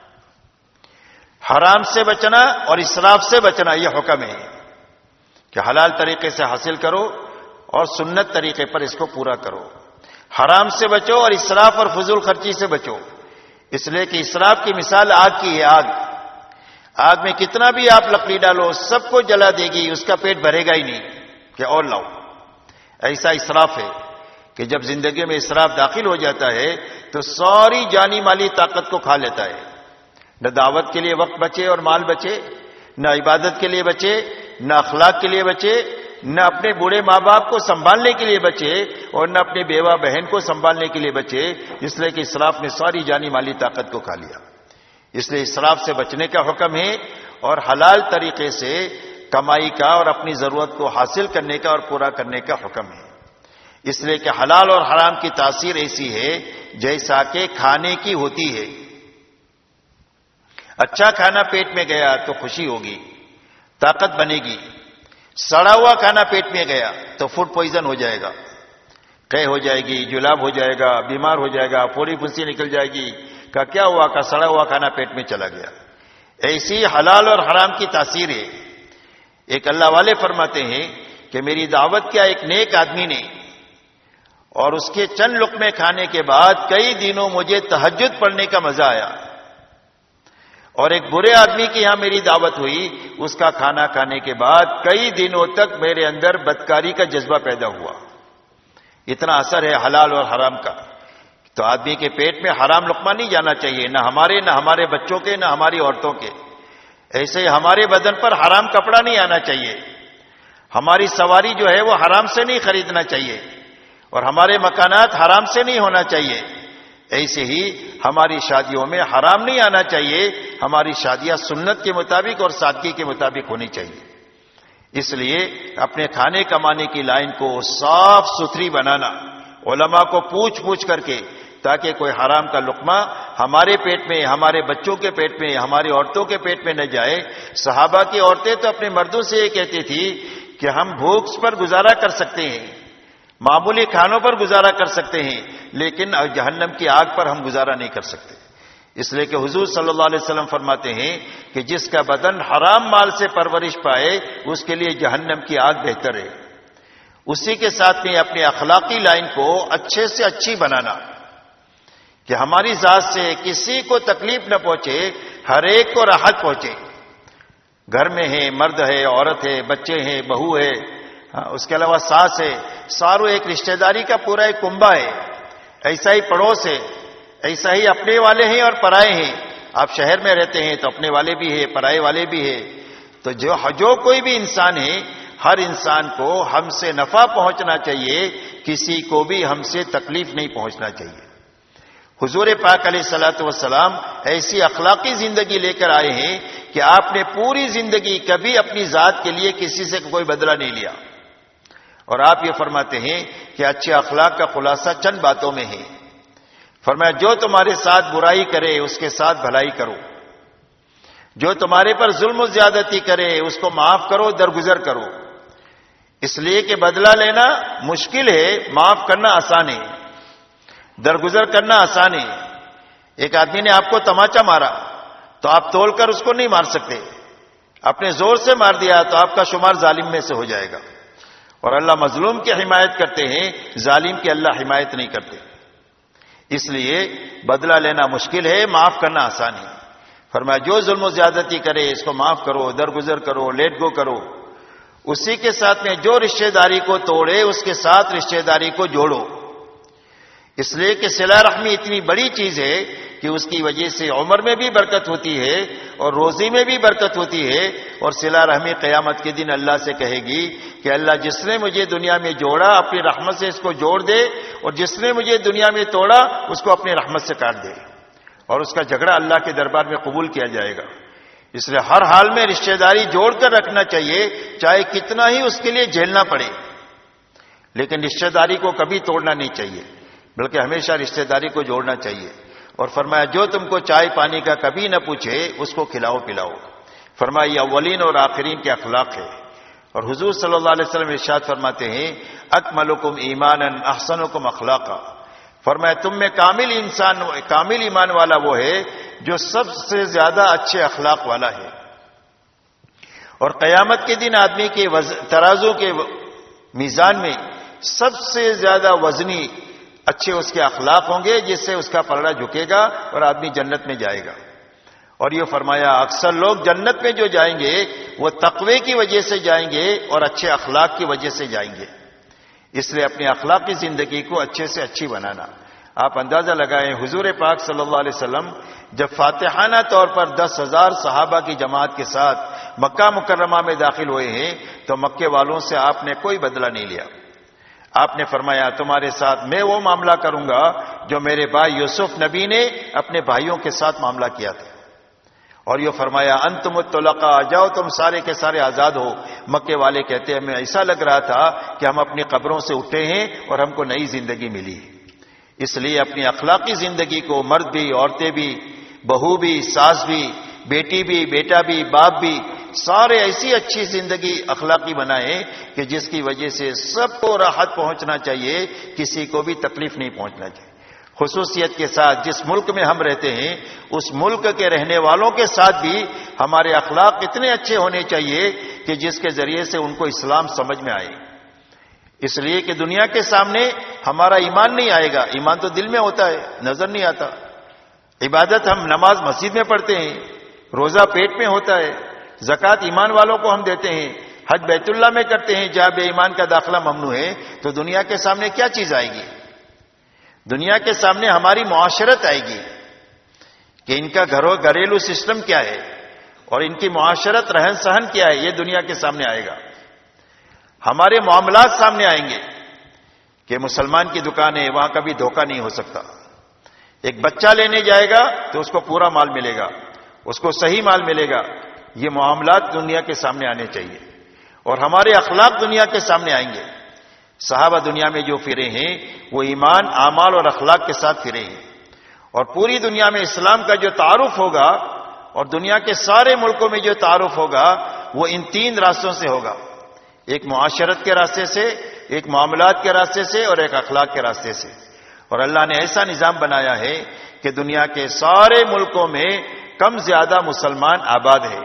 حرام سے بچنا اور اسراف سے بچنا، یہ حکم ہے کہ حلال طریقے سے حاصل کرو اور سنت طریقے پر اس کو پورا کرو. حرام سے بچو اور اسراف اور فضول خرچی سے بچو، اس لیے کہ اسراف کی مثال آگ کی ہے. آگ آگ میں کتنا بھی آپ لکڑی ڈالو سب کو جلا دے گی، اس کا پیٹ بھرے گا ہی نہیں کہ اور لاؤ۔ ایسا اسراف ہے کہ جب زندگی میں اسراف داخل ہو جاتا ہے تو ساری جانی مالی طاقت کو کھا لیتا ہے۔ نہ دعوت کے لیے وقت بچے اور مال بچے، نہ عبادت کے لیے بچے، نہ اخلاق کے لیے بچے، نہ اپنے بوڑھے ماں باپ کو سنبھالنے کے لیے بچے، اور نہ اپنے بیوہ بہن کو سنبھالنے کے لیے بچے، اس لیے کہ اسراف نے ساری جانی مالی طاقت کو کھا لیا۔ اس لیے اسراف سے بچنے کا حکم ہے اور حلال طریقے سے کمائی کا اور اپنی ضرورت کو حاصل کرنے کا اور پورا کرنے کا حکم ہے۔ اس لیے کہ حلال اور حرام کی تاثیر ایسی ہے جیسا کہ کھانے کی ہوتی ہے۔ اچھا کھانا پیٹ میں گیا تو خوشی ہوگی، طاقت بنے گی۔ سڑا ہوا کھانا پیٹ میں گیا تو فوڈ پوائزن ہو جائے گا، قے ہو جائے گی، جلاب ہو جائے گا، بیمار ہو جائے گا، پھوڑی پھنسی نکل جائے گی۔ کا کیا ہوا؟ کا سڑا ہوا کھانا پیٹ میں چلا گیا۔ ایسی حلال اور حرام کی تاثیر ہے۔ ایک اللہ والے فرماتے ہیں کہ میری دعوت کیا ایک نیک آدمی نے، اور اس کے چند لقمے کھانے کے بعد کئی دنوں مجھے تہجد پڑھنے کا مزہ آیا، اور ایک برے آدمی کی یہاں میری دعوت ہوئی، اس کا کھانا کھانے کے بعد کئی دنوں تک میرے اندر بدکاری کا جذبہ پیدا ہوا۔ اتنا اثر ہے حلال اور حرام کا۔ تو آدمی کے پیٹ میں حرام لقمہ نہیں جانا چاہیے، نہ ہمارے نہ ہمارے بچوں کے نہ ہماری عورتوں کے۔ ایسے ہی ہمارے بدن پر حرام کپڑا نہیں آنا چاہیے، ہماری سواری جو ہے وہ حرام سے نہیں خریدنا چاہیے، اور ہمارے مکانات حرام سے نہیں ہونا چاہیے۔ ایسے ہی ہماری شادیوں میں حرام نہیں آنا چاہیے، ہماری شادیاں سنت کے مطابق اور سادگی کے مطابق ہونی چاہیے۔ اس لیے اپنے کھانے کمانے کی لائن کو صاف ستھری بنانا، علماء کو پوچھ پوچھ کر کے، تاکہ کوئی حرام کا لقمہ ہمارے پیٹ میں، ہمارے بچوں کے پیٹ میں، ہماری عورتوں کے پیٹ میں نہ جائے۔ صحابہ کی عورتیں تو اپنے مردوں سے یہ کہتی تھی کہ ہم بھوک پر گزارا کر سکتے ہیں، معمولی کھانوں پر گزارا کر سکتے ہیں، لیکن جہنم کی آگ پر ہم گزارا نہیں کر سکتے۔ اس لیے کہ حضور صلی اللہ علیہ وسلم فرماتے ہیں کہ جس کا بدن حرام مال سے پرورش پائے اس کے لیے جہنم کی آگ بہتر ہے۔ اسی کے ساتھ میں اپنی اخلاقی لائن کو اچھے سے اچھی بنانا، کہ ہماری ذات سے کسی کو تکلیف نہ پہنچے، ہر ایک کو راحت پہنچے۔ گھر میں ہے، مرد ہے، عورت ہے، بچے ہیں، بہو ہے، اس کے علاوہ ساس ہے، ساروں ایک رشتہ داری کا پورا ایک کنبہ ہے۔ ایسا ہی پڑوس ہے، ایسا ہی اپنے والے ہیں اور پرائے ہیں۔ آپ شہر میں رہتے ہیں تو اپنے والے بھی ہیں، پرائے والے بھی ہیں۔ تو جو جو کوئی بھی انسان ہے، ہر انسان کو ہم سے نفع پہنچنا چاہیے، کسی کو بھی ہم سے تکلیف نہیں پہنچنا چاہیے۔ حضور پاک علیہ الصلوۃ والسلام ایسی اخلاقی زندگی لے کر آئے ہیں کہ آپ نے پوری زندگی کبھی اپنی ذات کے لیے کسی سے کوئی بدلہ نہیں لیا، اور آپ یہ فرماتے ہیں کہ اچھے اخلاق کا خلاصہ چند باتوں میں ہے۔ فرمایا جو تمہارے ساتھ برائی کرے اس کے ساتھ بھلائی کرو، جو تمہارے پر ظلم و زیادتی کرے اس کو معاف کرو، درگزر کرو۔ اس لیے کہ بدلہ لینا مشکل ہے، معاف کرنا آسان ہے، درگزر کرنا آسان ہے۔ ایک آدمی نے آپ کو تماچا مارا تو آپ تول کر اس کو نہیں مار سکتے، اپنے زور سے مار دیا تو آپ کا شمار ظالم میں سے ہو جائے گا، اور اللہ مظلوم کی حمایت کرتے ہیں، ظالم کی اللہ حمایت نہیں کرتے۔ اس لیے بدلہ لینا مشکل ہے، معاف کرنا آسان ہے۔ فرمایا جو ظلم و زیادتی کرے اس کو معاف کرو، درگزر کرو، لیٹ گو کرو۔ اسی کے ساتھ میں جو رشتہ داری کو توڑے اس کے ساتھ رشتہ داری کو جوڑو، اس لیے کہ صلہ رحمی اتنی بڑی چیز ہے کہ اس کی وجہ سے عمر میں بھی برکت ہوتی ہے اور روزی میں بھی برکت ہوتی ہے، اور صلہ رحمی قیامت کے دن اللہ سے کہے گی کہ اللہ جس نے مجھے دنیا میں جوڑا اپنی رحمت سے اس کو جوڑ دے، اور جس نے مجھے دنیا میں توڑا اس کو اپنی رحمت سے کاٹ دے، اور اس کا جھگڑا اللہ کے دربار میں قبول کیا جائے گا۔ اس لیے ہر حال میں رشتہ داری جوڑ کر رکھنا چاہیے، چاہے کتنا ہی اس کے لیے جھیلنا پڑے، لیکن رشتہ داری کو کبھی توڑنا نہیں چاہیے، بلکہ ہمیشہ رشتہ داری کو جوڑنا چاہیے۔ اور فرمایا جو تم کو چائے پانی کا کبھی نہ پوچھے اس کو کھلاؤ پلاؤ۔ فرمایا یہ اولین اور آخرین کے اخلاق ہے۔ اور حضور صلی اللہ علیہ وسلم ارشاد فرماتے ہیں اکملکم ایمانا احسنکم اخلاقا، فرمایا تم میں کامل انسان کامل ایمان والا وہ ہے جو سب سے زیادہ اچھے اخلاق والا ہے۔ اور قیامت کے دن آدمی کے ترازو کے میزان میں سب سے زیادہ وزنی اچھے اس کے اخلاق ہوں گے، جس سے اس کا پلڑا جھکے گا اور آدمی جنت میں جائے گا۔ اور یہ فرمایا اکثر لوگ جنت میں جو جائیں گے وہ تقوی کی وجہ سے جائیں گے اور اچھے اخلاق کی وجہ سے جائیں گے. اس لیے اپنی اخلاقی زندگی کو اچھے سے اچھی بنانا. آپ اندازہ لگائیں حضور پاک صلی اللہ علیہ وسلم جب فاتحانہ طور پر دس ہزار صحابہ کی جماعت کے ساتھ مکہ مکرمہ میں داخل ہوئے ہیں تو مکے والوں سے آپ نے کوئی بدلہ نہیں لیا. آپ نے فرمایا تمہارے ساتھ میں وہ معاملہ کروں گا جو میرے بھائی یوسف نبی نے اپنے بھائیوں کے ساتھ معاملہ کیا تھا. اور یہ فرمایا انتم الطلقاء، جاؤ تم سارے کے سارے آزاد ہو. مکے والے کہتے ہیں ہمیں ایسا لگ رہا تھا کہ ہم اپنی قبروں سے اٹھے ہیں اور ہم کو نئی زندگی ملی. اس لیے اپنی اخلاقی زندگی کو مرد بھی، عورتیں بھی، بہو بھی، ساس بھی، بیٹی بھی، بیٹا بھی، باپ بھی، سارے ایسی اچھی زندگی اخلاقی بنائیں کہ جس کی وجہ سے سب کو راحت پہنچنا چاہیے، کسی کو بھی تکلیف نہیں پہنچنا چاہیے. خصوصیت کے ساتھ جس ملک میں ہم رہتے ہیں اس ملک کے رہنے والوں کے ساتھ بھی ہمارے اخلاق اتنے اچھے ہونے چاہیے کہ جس کے ذریعے سے ان کو اسلام سمجھ میں آئے. اس لیے کہ دنیا کے سامنے ہمارا ایمان نہیں آئے گا. ایمان تو دل میں ہوتا ہے، نظر نہیں آتا. عبادت ہم نماز مسجد میں پڑھتے ہیں، روزہ پیٹ میں ہوتا ہے، زکوٰۃ ایمان والوں کو ہم دیتے ہیں، حج بیت اللہ میں کرتے ہیں جہاں بے ایمان کا داخلہ ممنوع ہے. تو دنیا کے سامنے کیا چیز آئے گی؟ دنیا کے سامنے ہماری معاشرت آئے گی کہ ان کا گھروں گھریلو سسٹم کیا ہے اور ان کی معاشرت رہن سہن کیا ہے. یہ دنیا کے سامنے آئے گا. ہمارے معاملات سامنے آئیں گے کہ مسلمان کی دکان ہے، وہاں کبھی دھوکہ نہیں ہو سکتا. ایک بچہ لینے جائے گا تو اس کو پورا مال ملے گا، اس کو صحیح مال ملے گا. یہ معاملات دنیا کے سامنے آنے چاہیے اور ہمارے اخلاق دنیا کے سامنے آئیں گے. صحابہ دنیا میں جو پھرے ہیں وہ ایمان، اعمال اور اخلاق کے ساتھ پھرے ہیں. اور پوری دنیا میں اسلام کا جو تعارف ہوگا اور دنیا کے سارے ملکوں میں جو تعارف ہوگا وہ ان تین راستوں سے ہوگا. ایک معاشرت کے راستے سے، ایک معاملات کے راستے سے اور ایک اخلاق کے راستے سے. اور اللہ نے ایسا نظام بنایا ہے کہ دنیا کے سارے ملکوں میں کم زیادہ مسلمان آباد ہے.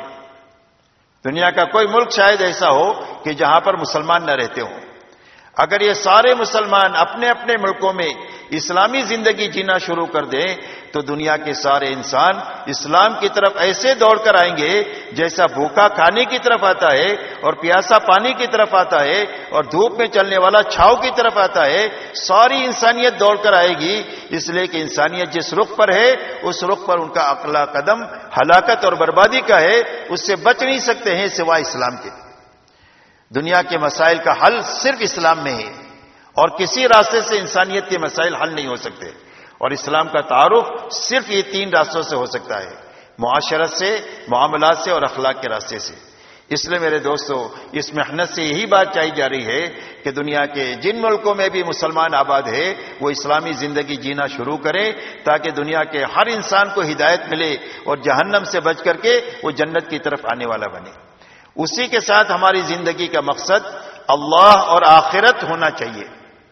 دنیا کا کوئی ملک شاید ایسا ہو کہ جہاں پر مسلمان نہ رہتے ہوں. اگر یہ سارے مسلمان اپنے اپنے ملکوں میں اسلامی زندگی جینا شروع کر دیں تو دنیا کے سارے انسان اسلام کی طرف ایسے دوڑ کر آئیں گے جیسا بھوکا کھانے کی طرف آتا ہے اور پیاسا پانی کی طرف آتا ہے اور دھوپ میں چلنے والا چھاؤں کی طرف آتا ہے. ساری انسانیت دوڑ کر آئے گی، اس لیے کہ انسانیت جس رخ پر ہے اس رخ پر ان کا اگلا قدم ہلاکت اور بربادی کا ہے. اس سے بچ نہیں سکتے ہیں سوائے اسلام کے. دنیا کے مسائل کا حل صرف اسلام میں ہے اور کسی راستے سے انسانیت کے مسائل حل نہیں ہو سکتے. اور اسلام کا تعارف صرف یہ تین راستوں سے ہو سکتا ہے، معاشرت سے، معاملات سے اور اخلاق کے راستے سے. اس لیے میرے دوستو اس محنت سے یہی بات چاہی جا رہی ہے کہ دنیا کے جن ملکوں میں بھی مسلمان آباد ہے وہ اسلامی زندگی جینا شروع کریں تاکہ دنیا کے ہر انسان کو ہدایت ملے اور جہنم سے بچ کر کے وہ جنت کی طرف آنے والا بنے. اسی کے ساتھ ہماری زندگی کا مقصد اللہ اور آخرت ہونا چاہیے.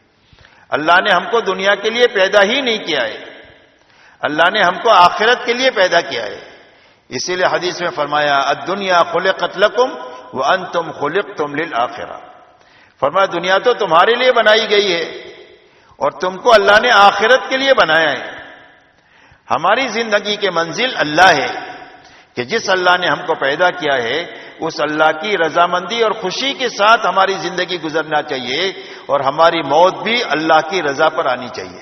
اللہ نے ہم کو دنیا کے لیے پیدا ہی نہیں کیا ہے، اللہ نے ہم کو آخرت کے لیے پیدا کیا ہے. اسی لیے حدیث میں فرمایا الدنیا خلقت لکم وانتم خلقتم للآخرہ. فرمایا دنیا تو تمہارے لیے بنائی گئی ہے اور تم کو اللہ نے آخرت کے لیے بنایا ہے. ہماری زندگی کے منزل اللہ ہے کہ جس اللہ نے ہم کو پیدا کیا ہے اس اللہ کی رضامندی اور خوشی کے ساتھ ہماری زندگی گزرنا چاہیے اور ہماری موت بھی اللہ کی رضا پر آنی چاہیے.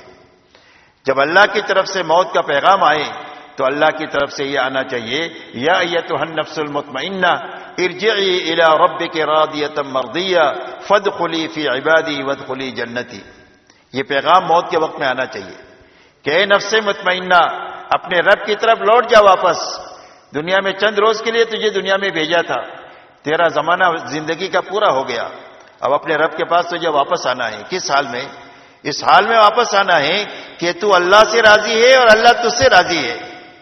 جب اللہ کی طرف سے موت کا پیغام آئے تو اللہ کی طرف سے یہ آنا چاہیے یا ایتھا النفس المطمئنہ ارجعی الی ربک راضیۃ مرضیہ فادخلی فی عبادی وادخلی جنتی. یہ پیغام موت کے وقت میں آنا چاہیے کہ اے نفس مطمئنہ اپنے رب کی طرف لوٹ جا واپس. دنیا میں چند روز کے لیے تجھے دنیا میں بھیجا تھا، تیرا زمانہ زندگی کا پورا ہو گیا، اب اپنے رب کے پاس تجھے واپس آنا ہے. کس حال میں؟ اس حال میں واپس آنا ہے کہ تو اللہ سے راضی ہے اور اللہ تجھ سے راضی ہے.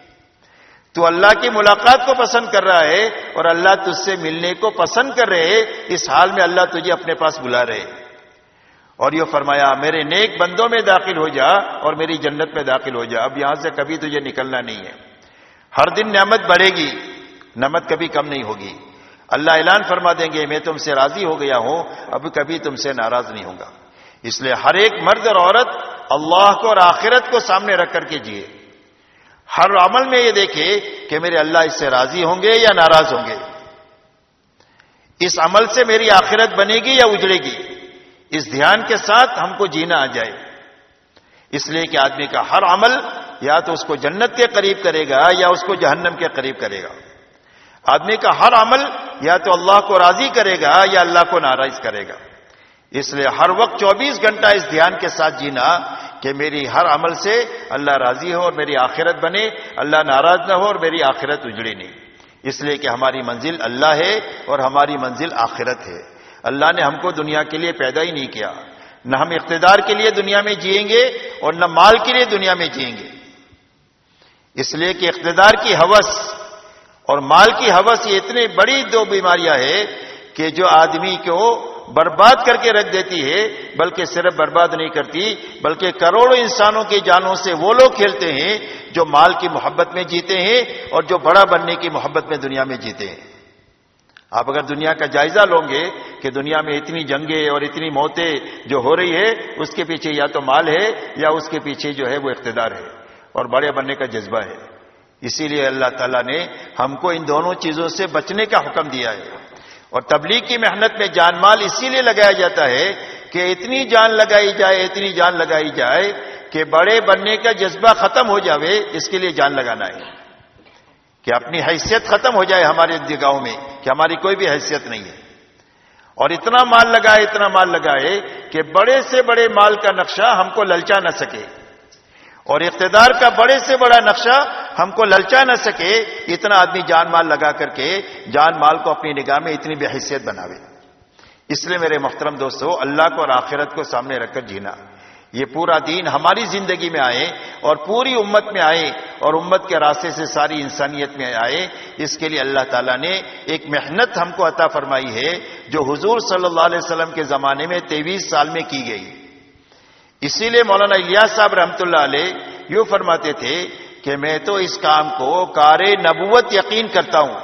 تو اللہ کی ملاقات کو پسند کر رہا ہے اور اللہ تجھ سے ملنے کو پسند کر رہے. اس حال میں اللہ تجھے اپنے پاس بلا رہے اور یہ فرمایا میرے نیک بندوں میں داخل ہو جا اور میری جنت میں داخل ہو جا. اب یہاں سے کبھی تجھے نکلنا نہیں ہے. ہر دن نعمت بڑھے گی، نعمت کبھی کم نہیں ہوگی. اللہ اعلان فرما دیں گے میں تم سے راضی ہو گیا ہوں، اب کبھی تم سے ناراض نہیں ہوں گا. اس لیے ہر ایک مرد اور عورت اللہ کو اور آخرت کو سامنے رکھ کر کے جیے. ہر عمل میں یہ دیکھے کہ میرے اللہ اس سے راضی ہوں گے یا ناراض ہوں گے، اس عمل سے میری آخرت بنے گی یا اجڑے گی، اس دھیان کے ساتھ ہم کو جینا آ جائے. اس لیے کہ آدمی کا ہر عمل یا تو اس کو جنت کے قریب کرے گا یا اس کو جہنم کے قریب کرے گا. آدمی کا ہر عمل یا تو اللہ کو راضی کرے گا یا اللہ کو ناراض کرے گا. اس لیے ہر وقت چوبیس گھنٹہ اس دھیان کے ساتھ جینا کہ میری ہر عمل سے اللہ راضی ہو اور میری آخرت بنے، اللہ ناراض نہ ہو اور میری آخرت اجڑے نہیں. اس لیے کہ ہماری منزل اللہ ہے اور ہماری منزل آخرت ہے. اللہ نے ہم کو دنیا کے لیے پیدا ہی نہیں کیا، نہ ہم اقتدار کے لیے دنیا میں جئیں گے اور نہ مال کے لیے دنیا میں جئیں گے. اس لیے کہ اقتدار کی ہوس اور مال کی ہوس یہ اتنی بڑی دو بیماریاں ہیں کہ جو آدمی کو برباد کر کے رکھ دیتی ہے، بلکہ صرف برباد نہیں کرتی بلکہ کروڑوں انسانوں کی جانوں سے وہ لوگ کھیلتے ہیں جو مال کی محبت میں جیتے ہیں اور جو بڑا بننے کی محبت میں دنیا میں جیتے ہیں. آپ اگر دنیا کا جائزہ لو گے کہ دنیا میں اتنی جنگیں اور اتنی موتیں جو ہو رہی ہے، اس کے پیچھے یا تو مال ہے یا اس کے پیچھے جو ہے وہ اقتدار ہے اور بڑے بننے کا جذبہ ہے. اسی لیے اللہ تعالیٰ نے ہم کو ان دونوں چیزوں سے بچنے کا حکم دیا ہے. اور تبلیغ کی محنت میں جان مال اسی لیے لگایا جاتا ہے کہ اتنی جان لگائی جائے اتنی جان لگائی جائے کہ بڑے بننے کا جذبہ ختم ہو جاوے. اس کے لیے جان لگانا ہے کہ اپنی حیثیت ختم ہو جائے ہمارے جگہوں میں کہ ہماری کوئی بھی حیثیت نہیں ہے. اور اتنا مال لگائے اتنا مال لگائے کہ بڑے سے بڑے مال کا نقشہ ہم کو للچا نہ سکے اور اقتدار کا بڑے سے بڑا نقشہ ہم کو للچا نہ سکے. اتنا آدمی جان مال لگا کر کے جان مال کو اپنی نگاہ میں اتنی بے حیثیت بناوے. اس لیے میرے محترم دوستو، اللہ کو اور آخرت کو سامنے رکھ کر جینا، یہ پورا دین ہماری زندگی میں آئے اور پوری امت میں آئے اور امت کے راستے سے ساری انسانیت میں آئے. اس کے لیے اللہ تعالیٰ نے ایک محنت ہم کو عطا فرمائی ہے جو حضور صلی اللہ علیہ وسلم کے زمانے میں تیئیس سال میں کی گئی. اسی لیے مولانا الیاس صاحب رحمۃ اللہ علیہ یوں فرماتے تھے کہ میں تو اس کام کو کار نبوت یقین کرتا ہوں.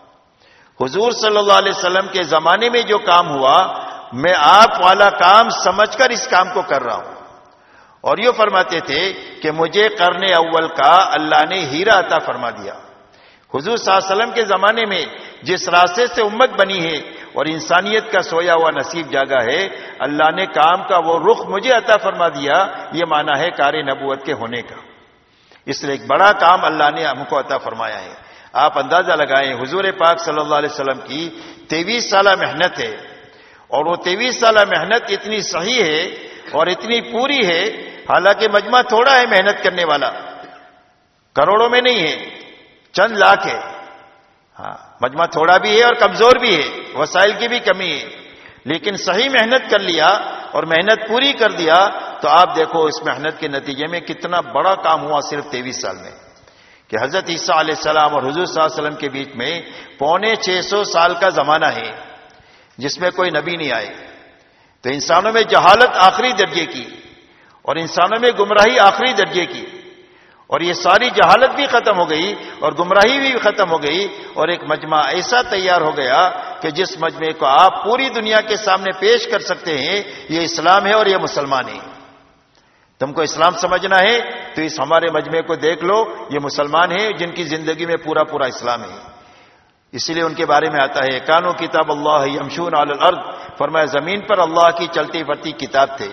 حضور صلی اللہ علیہ وسلم کے زمانے میں جو کام ہوا میں آپ والا کام سمجھ کر اس کام کو کر رہا ہوں. اور یہ فرماتے تھے کہ مجھے قرن اول کا اللہ نے ہیرا عطا فرما دیا. حضور صلی اللہ علیہ وسلم کے زمانے میں جس راستے سے امت بنی ہے اور انسانیت کا سویا ہوا نصیب جاگا ہے، اللہ نے کام کا وہ رخ مجھے عطا فرما دیا. یہ معنی ہے کار نبوت کے ہونے کا. اس لیے ایک بڑا کام اللہ نے ہم کو عطا فرمایا ہے. آپ اندازہ لگائیں حضور پاک صلی اللہ علیہ وسلم کی تیئیس سالہ محنت ہے اور وہ تیئیس سالہ محنت اتنی صحیح ہے اور اتنی پوری ہے. حالانکہ مجمع تھوڑا ہے محنت کرنے والا، کروڑوں میں نہیں ہے، چند لاکھ ہے. ہاں مجمع تھوڑا بھی ہے اور کمزور بھی ہے، وسائل کی بھی کمی ہے، لیکن صحیح محنت کر لیا اور محنت پوری کر دیا تو آپ دیکھو اس محنت کے نتیجے میں کتنا بڑا کام ہوا صرف تیئیس سال میں کہ حضرت عیسیٰ علیہ السلام اور حضور صلی اللہ علیہ وسلم کے بیچ میں پونے چھ سو سال کا زمانہ ہے جس میں کوئی نبی نہیں آئے. تو انسانوں میں جہالت آخری درجے کی اور انسانوں میں گمراہی آخری درجے کی، اور یہ ساری جہالت بھی ختم ہو گئی اور گمراہی بھی ختم ہو گئی اور ایک مجمع ایسا تیار ہو گیا کہ جس مجمع کو آپ پوری دنیا کے سامنے پیش کر سکتے ہیں یہ اسلام ہے اور یہ مسلمان ہے. تم کو اسلام سمجھنا ہے تو اس ہمارے مجمع کو دیکھ لو، یہ مسلمان ہیں جن کی زندگی میں پورا پورا اسلام ہے. اسی لیے ان کے بارے میں آتا ہے کانو کتاب اللہ یمشون علی الارض، فرمایا زمین پر اللہ کی چلتی پھرتی کتاب تھے.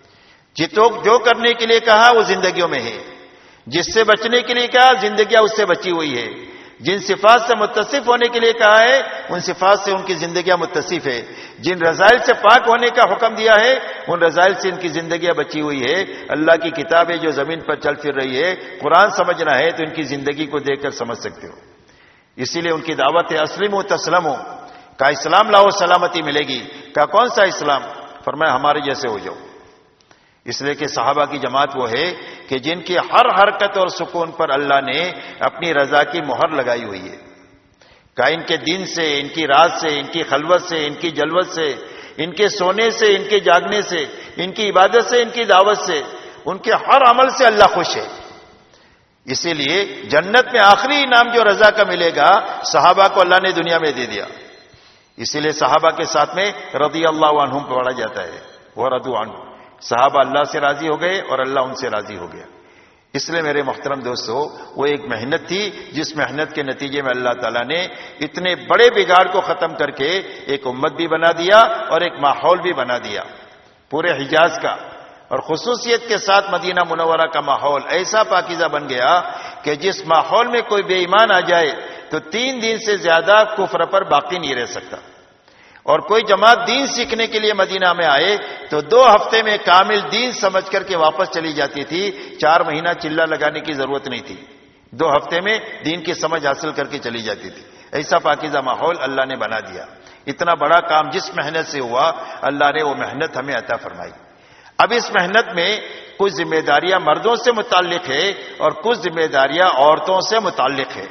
جتو جو کرنے کے لیے کہا وہ زندگیوں میں ہے، جس سے بچنے کے لیے کہا زندگیاں اس سے بچی ہوئی ہے، جن صفات سے متصف ہونے کے لیے کہا ہے ان صفات سے ان کی زندگیاں متصف ہے، جن رذائل سے پاک ہونے کا حکم دیا ہے ان رذائل سے ان کی زندگیاں بچی ہوئی ہے. اللہ کی کتاب ہے جو زمین پر چل پھر رہی ہے. قرآن سمجھنا ہے تو ان کی زندگی کو دیکھ کر سمجھ سکتے ہو. اسی لیے ان کی دعوت ہے اسلموا تسلموا، کا اسلام لاؤ سلامتی ملے گی. کا کون سا اسلام؟ فرمایا ہمارے جیسے ہو جاؤ. اس لیے کہ صحابہ کی جماعت وہ ہے کہ جن کی ہر حرکت اور سکون پر اللہ نے اپنی رضا کی مہر لگائی ہوئی ہے. کہ ان کے دن سے، ان کی رات سے، ان کی خلوت سے، ان کی جلوت سے، ان کے سونے سے، ان کے جاگنے سے، ان کی عبادت سے، ان کی دعوت سے، ان کے ہر عمل سے اللہ خوش ہے. اسی لیے جنت میں آخری انعام جو رضا کا ملے گا صحابہ کو اللہ نے دنیا میں دے دیا. اسی لیے صحابہ کے ساتھ میں رضی اللہ عنہم پڑھا جاتا ہے، وہ رضوا عنہ. صحابہ اللہ سے راضی ہو گئے اور اللہ ان سے راضی ہو گیا. اس لیے میرے محترم دوستو، وہ ایک محنت تھی جس محنت کے نتیجے میں اللہ تعالیٰ نے اتنے بڑے بگاڑ کو ختم کر کے ایک امت بھی بنا دیا اور ایک ماحول بھی بنا دیا پورے حجاز کا، اور خصوصیت کے ساتھ مدینہ منورہ کا ماحول ایسا پاکیزہ بن گیا کہ جس ماحول میں کوئی بے ایمان آ جائے تو تین دن سے زیادہ کفر پر باقی نہیں رہ سکتا، اور کوئی جماعت دین سیکھنے کے لیے مدینہ میں آئے تو دو ہفتے میں کامل دین سمجھ کر کے واپس چلی جاتی تھی، چار مہینہ چلہ لگانے کی ضرورت نہیں تھی، دو ہفتے میں دین کی سمجھ حاصل کر کے چلی جاتی تھی۔ ایسا پاکیزہ ماحول اللہ نے بنا دیا۔ اتنا بڑا کام جس محنت سے ہوا، اللہ نے وہ محنت ہمیں عطا فرمائی۔ اب اس محنت میں کچھ ذمہ داریاں مردوں سے متعلق ہے اور کچھ ذمہ داریاں عورتوں سے متعلق ہے۔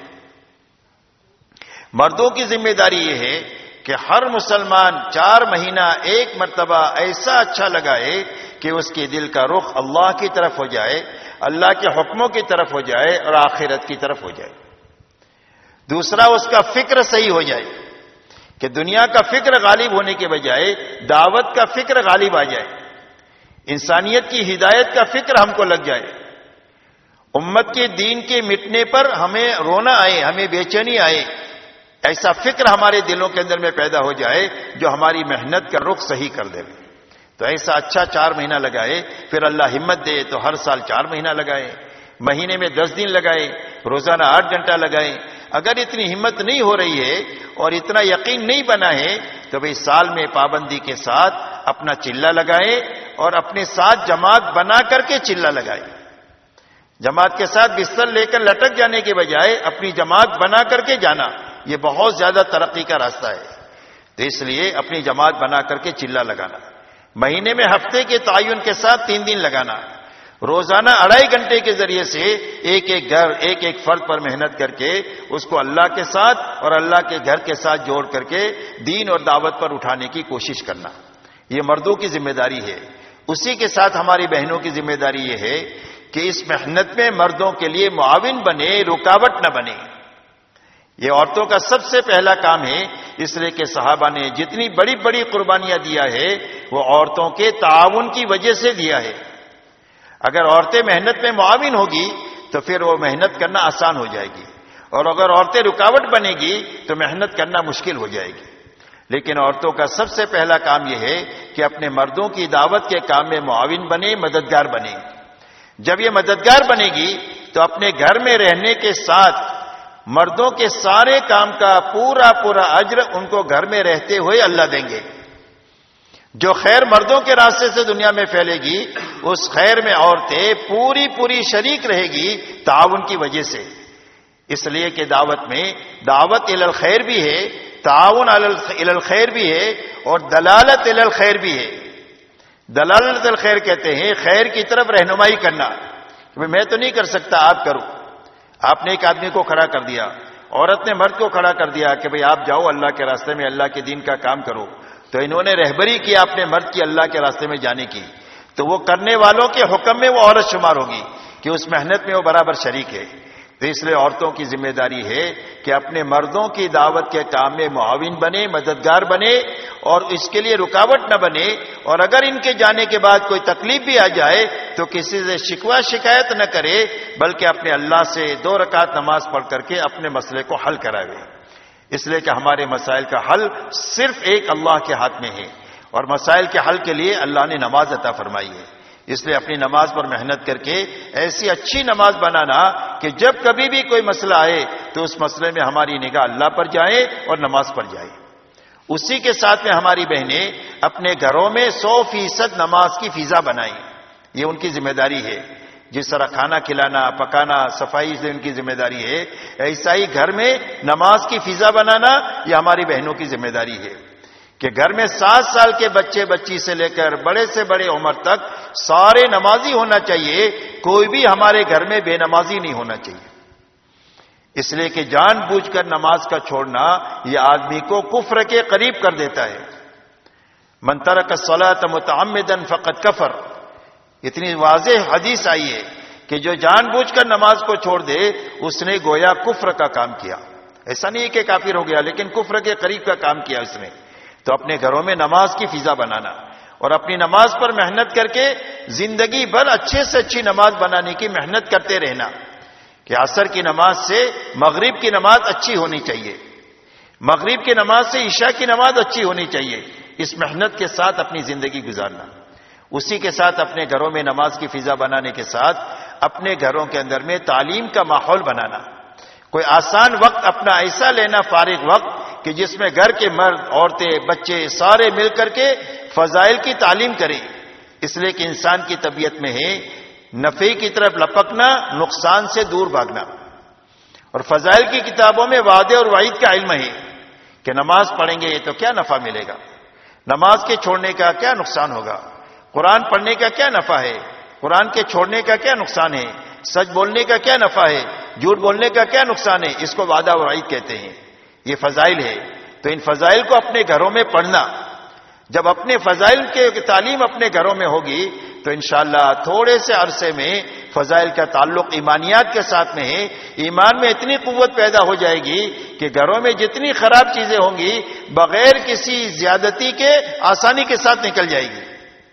مردوں کی ذمہ داری یہ ہے کہ ہر مسلمان چار مہینہ ایک مرتبہ ایسا اچھا لگائے کہ اس کے دل کا رخ اللہ کی طرف ہو جائے، اللہ کے حکموں کی طرف ہو جائے اور آخرت کی طرف ہو جائے۔ دوسرا، اس کا فکر صحیح ہو جائے کہ دنیا کا فکر غالب ہونے کے بجائے دعوت کا فکر غالب آ جائے، انسانیت کی ہدایت کا فکر ہم کو لگ جائے، امت کے دین کے مٹنے پر ہمیں رونا آئے، ہمیں بے چینی آئے، ایسا فکر ہمارے دلوں کے اندر میں پیدا ہو جائے جو ہماری محنت کا رخ صحیح کر دے۔ تو ایسا اچھا چار مہینہ لگائے، پھر اللہ ہمت دے تو ہر سال چار مہینہ لگائے، مہینے میں دس دن لگائے، روزانہ آٹھ گھنٹہ لگائے۔ اگر اتنی ہمت نہیں ہو رہی ہے اور اتنا یقین نہیں بنا ہے تو بھئی سال میں پابندی کے ساتھ اپنا چلہ لگائے اور اپنے ساتھ جماعت بنا کر کے چلہ لگائے۔ جماعت کے ساتھ بستر لے کر لٹک جانے کے بجائے اپنی جماعت بنا کر کے جانا، یہ بہت زیادہ ترقی کا راستہ ہے۔ تو اس لیے اپنی جماعت بنا کر کے چلہ لگانا، مہینے میں ہفتے کے تعین کے ساتھ تین دن لگانا، روزانہ اڑائی گھنٹے کے ذریعے سے ایک ایک گھر ایک ایک فرد پر محنت کر کے اس کو اللہ کے ساتھ اور اللہ کے گھر کے ساتھ جوڑ کر کے دین اور دعوت پر اٹھانے کی کوشش کرنا، یہ مردوں کی ذمہ داری ہے۔ اسی کے ساتھ ہماری بہنوں کی ذمہ داری یہ ہے کہ اس محنت میں مردوں کے لیے معاون بنے، رکاوٹ نہ بنے۔ یہ عورتوں کا سب سے پہلا کام ہے، اس لیے کہ صحابہ نے جتنی بڑی بڑی قربانیاں دیا ہے وہ عورتوں کے تعاون کی وجہ سے دیا ہے۔ اگر عورتیں محنت میں معاون ہوگی تو پھر وہ محنت کرنا آسان ہو جائے گی، اور اگر عورتیں رکاوٹ بنے گی تو محنت کرنا مشکل ہو جائے گی۔ لیکن عورتوں کا سب سے پہلا کام یہ ہے کہ اپنے مردوں کی دعوت کے کام میں معاون بنے، مددگار بنے۔ جب یہ مددگار بنے گی تو اپنے گھر میں رہنے کے ساتھ مردوں کے سارے کام کا پورا پورا اجر ان کو گھر میں رہتے ہوئے اللہ دیں گے۔ جو خیر مردوں کے راستے سے دنیا میں پھیلے گی اس خیر میں عورتیں پوری پوری شریک رہے گی تعاون کی وجہ سے۔ اس لیے کہ دعوت میں دعوت الی الخیر بھی ہے، تعاون الی الخیر بھی ہے، اور دلالت الی الخیر بھی ہے۔ دلالت الخیر کہتے ہیں خیر کی طرف رہنمائی کرنا، کہ میں تو نہیں کر سکتا آپ کرو۔ آپ نے ایک آدمی کو کھڑا کر دیا، عورت نے مرد کو کھڑا کر دیا کہ بھئی آپ جاؤ اللہ کے راستے میں، اللہ کے دین کا کام کرو، تو انہوں نے رہبری کی اپنے مرد کی اللہ کے راستے میں جانے کی، تو وہ کرنے والوں کے حکم میں وہ عورت شمار ہوگی کہ اس محنت میں وہ برابر شریک ہے۔ تو اس لیے عورتوں کی ذمہ داری ہے کہ اپنے مردوں کی دعوت کے کام میں معاون بنے، مددگار بنے، اور اس کے لیے رکاوٹ نہ بنے، اور اگر ان کے جانے کے بعد کوئی تکلیف بھی آ جائے تو کسی سے شکوہ شکایت نہ کرے، بلکہ اپنے اللہ سے دو رکعت نماز پڑھ کر کے اپنے مسئلے کو حل کرائے۔ اس لیے کہ ہمارے مسائل کا حل صرف ایک اللہ کے ہاتھ میں ہے، اور مسائل کے حل کے لیے اللہ نے نماز عطا فرمائی ہے۔ اس لیے اپنی نماز پر محنت کر کے ایسی اچھی نماز بنانا کہ جب کبھی بھی کوئی مسئلہ آئے تو اس مسئلے میں ہماری نگاہ اللہ پر جائے اور نماز پر جائے۔ اسی کے ساتھ میں ہماری بہنیں اپنے گھروں میں سو فیصد نماز کی فضا بنائیں، یہ ان کی ذمہ داری ہے۔ جس طرح کھانا کھلانا، پکانا، صفائی سے ان کی ذمہ داری ہے، ایسا ہی گھر میں نماز کی فضا بنانا یہ ہماری بہنوں کی ذمہ داری ہے کہ گھر میں سات سال کے بچے بچی سے لے کر بڑے سے بڑے عمر تک سارے نمازی ہونا چاہیے، کوئی بھی ہمارے گھر میں بے نمازی نہیں ہونا چاہیے۔ اس لیے کہ جان بوجھ کر نماز کا چھوڑنا یہ آدمی کو کفر کے قریب کر دیتا ہے۔ من ترک الصلاۃ متعمدا فقد کفر، اتنی واضح حدیث آئی ہے کہ جو جان بوجھ کر نماز کو چھوڑ دے اس نے گویا کفر کا کام کیا۔ ایسا نہیں کہ کافر ہو گیا، لیکن کفر کے قریب کا کام کیا اس نے۔ تو اپنے گھروں میں نماز کی فضا بنانا، اور اپنی نماز پر محنت کر کے زندگی بھر اچھے سے اچھی نماز بنانے کی محنت کرتے رہنا کہ عصر کی نماز سے مغرب کی نماز اچھی ہونی چاہیے، مغرب کی نماز سے عشاء کی نماز اچھی ہونی چاہیے. اس محنت کے ساتھ اپنی زندگی گزارنا، اسی کے ساتھ اپنے گھروں میں نماز کی فضا بنانے کے ساتھ اپنے گھروں کے اندر میں تعلیم کا ماحول بنانا. کوئی آسان وقت اپنا ایسا لینا، فارغ وقت، کہ جس میں گھر کے مرد، عورتیں، بچے سارے مل کر کے فضائل کی تعلیم کریں. اس لیے کہ انسان کی طبیعت میں ہے نفع کی طرف لپکنا، نقصان سے دور بھاگنا. اور فضائل کی کتابوں میں وعدے اور وعید کا علم ہے کہ نماز پڑھیں گے تو کیا نفع ملے گا، نماز کے چھوڑنے کا کیا نقصان ہوگا، قرآن پڑھنے کا کیا نفع ہے، قرآن کے چھوڑنے کا کیا نقصان ہے، سچ بولنے کا کیا نفع ہے، جھوٹ بولنے کا کیا نقصان ہے. اس کو وعدہ اور وعید کہتے ہیں. یہ فضائل ہے. تو ان فضائل کو اپنے گھروں میں پڑھنا. جب اپنے فضائل کی تعلیم اپنے گھروں میں ہوگی تو انشاءاللہ تھوڑے سے عرصے میں فضائل کا تعلق ایمانیات کے ساتھ میں ہے. ایمان میں اتنی قوت پیدا ہو جائے گی کہ گھروں میں جتنی خراب چیزیں ہوں گی بغیر کسی زیادتی کے آسانی کے ساتھ نکل جائے گی.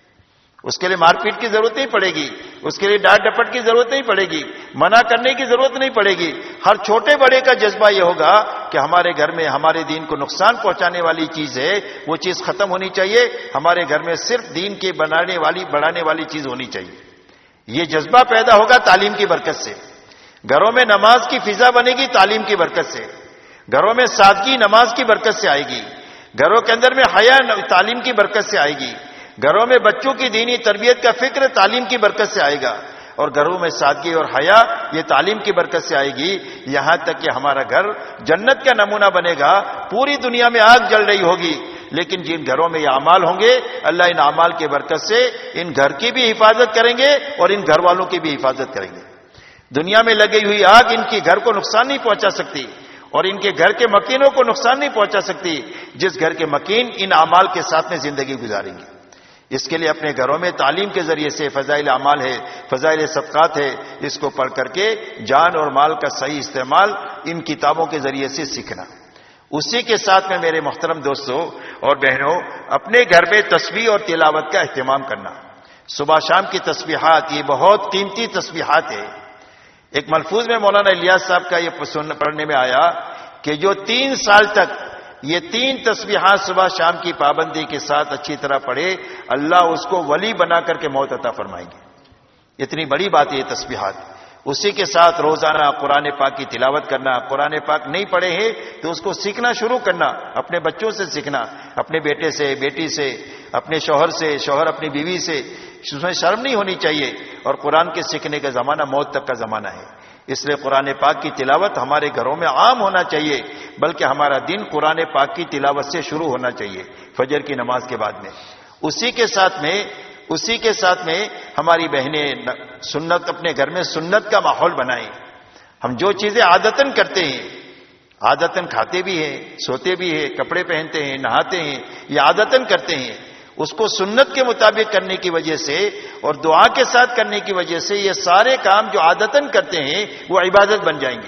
اس کے لیے مار پیٹ کی ضرورت نہیں پڑے گی، اس کے لیے ڈانٹ ڈپٹ کی ضرورت نہیں پڑے گی، منع کرنے کی ضرورت نہیں پڑے گی. ہر چھوٹے بڑے کا جذبہ یہ ہوگا کہ ہمارے گھر میں ہمارے دین کو نقصان پہنچانے والی چیز ہے، وہ چیز ختم ہونی چاہیے. ہمارے گھر میں صرف دین کے بنانے والی بڑھانے والی چیز ہونی چاہیے. یہ جذبہ پیدا ہوگا تعلیم کی برکت سے. گھروں میں نماز کی فضا بنے گی تعلیم کی برکت سے. گھروں میں سادگی نماز کی برکت سے آئے گی. گھروں کے اندر میں حیا تعلیم کی برکت سے آئے گی. گھروں میں بچوں کی دینی تربیت کا فکر تعلیم کی برکت سے آئے گا. اور گھروں میں سادگی اور حیا یہ تعلیم کی برکت سے آئے گی. یہاں تک کہ ہمارا گھر جنت کا نمونہ بنے گا. پوری دنیا میں آگ جل رہی ہوگی لیکن جن گھروں میں یہ اعمال ہوں گے اللہ ان اعمال کی برکت سے ان گھر کی بھی حفاظت کریں گے اور ان گھر والوں کی بھی حفاظت کریں گے. دنیا میں لگی ہوئی آگ ان کی گھر کو نقصان نہیں پہنچا سکتی اور ان کے گھر کے مکینوں کو نقصان نہیں پہنچا سکتی جس گھر کے مکین ان اعمال کے ساتھ میں زندگی گزاریں گے. اس کے لیے اپنے گھروں میں تعلیم کے ذریعے سے فضائل اعمال ہے، فضائل صدقات ہے، اس کو پڑھ کر کے جان اور مال کا صحیح استعمال ان کتابوں کے ذریعے سے سیکھنا. اسی کے ساتھ میں میرے محترم دوستوں اور بہنوں اپنے گھر میں تسبیح اور تلاوت کا اہتمام کرنا. صبح شام کی تسبیحات یہ بہت قیمتی تسبیحات ہے. ایک ملفوظ میں مولانا الیاس صاحب کا یہ پڑھنے میں آیا کہ جو تین سال تک یہ تین تسبیحات صبح شام کی پابندی کے ساتھ اچھی طرح پڑھے اللہ اس کو ولی بنا کر کے موت عطا فرمائیں گے. اتنی بڑی بات ہے یہ تسبیحات. اسی کے ساتھ روزانہ قرآن پاک کی تلاوت کرنا. قرآن پاک نہیں پڑھے ہیں تو اس کو سیکھنا شروع کرنا. اپنے بچوں سے سیکھنا، اپنے بیٹے سے، بیٹی سے، اپنے شوہر سے، شوہر اپنی بیوی سے. اس میں شرم نہیں ہونی چاہیے. اور قرآن کے سیکھنے کا زمانہ موت تک کا زمانہ ہے. اس لیے قرآن پاک کی تلاوت ہمارے گھروں میں عام ہونا چاہیے، بلکہ ہمارا دن قرآن پاک کی تلاوت سے شروع ہونا چاہیے فجر کی نماز کے بعد میں. اسی کے ساتھ میں اسی کے ساتھ میں ہماری بہنیں سنت اپنے گھر میں سنت کا ماحول بنائیں. ہم جو چیزیں عادتاً کرتے ہیں، عادتاً کھاتے بھی ہیں، سوتے بھی ہیں، کپڑے پہنتے ہیں، نہاتے ہیں، یہ عادتاً کرتے ہیں، اس کو سنت کے مطابق کرنے کی وجہ سے اور دعا کے ساتھ کرنے کی وجہ سے یہ سارے کام جو عادتاً کرتے ہیں وہ عبادت بن جائیں گے.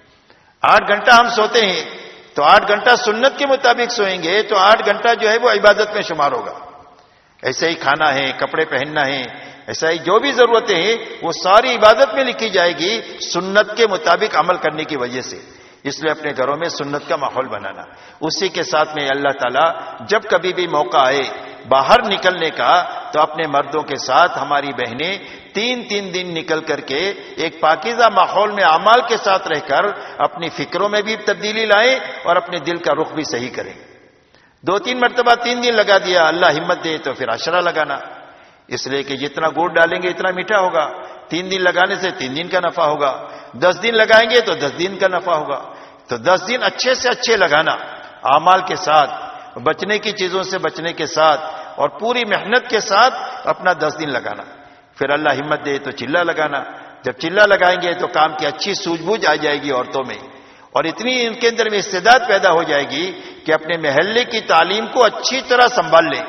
آٹھ گھنٹہ ہم سوتے ہیں تو آٹھ گھنٹہ سنت کے مطابق سوئیں گے تو آٹھ گھنٹہ جو ہے وہ عبادت میں شمار ہوگا. ایسے ہی کھانا ہے، کپڑے پہننا ہے، ایسا ہی جو بھی ضرورتیں ہیں وہ ساری عبادت میں لکھی جائے گی سنت کے مطابق عمل کرنے کی وجہ سے. اس لیے اپنے گھروں میں سنت کا ماحول بنانا. اسی کے ساتھ میں اللہ تعالیٰ جب کبھی بھی موقع آئے باہر نکلنے کا تو اپنے مردوں کے ساتھ ہماری بہنیں تین تین دن نکل کر کے ایک پاکیزہ ماحول میں اعمال کے ساتھ رہ کر اپنی فکروں میں بھی تبدیلی لائیں اور اپنے دل کا رخ بھی صحیح کریں. دو تین مرتبہ تین دن لگا دیا، اللہ ہمت دے تو پھر عشرہ لگانا. اس لیے کہ جتنا گڑ ڈالیں گے اتنا میٹھا ہوگا. تین دن لگانے سے تین دن کا نفع ہوگا. دس دن لگائیں گے تو دس دن کا نفع ہوگا. تو دس دن اچھے سے اچھے لگانا اعمال کے ساتھ، بچنے کی چیزوں سے بچنے کے ساتھ اور پوری محنت کے ساتھ اپنا دس دن لگانا. پھر اللہ ہمت دے تو چلہ لگانا. جب چلہ لگائیں گے تو کام کی اچھی سوجھ بوجھ آ جائے گی عورتوں میں اور اتنی ان کے اندر میں استعداد پیدا ہو جائے گی کہ اپنے محلے کی تعلیم کو اچھی طرح سنبھال لیں،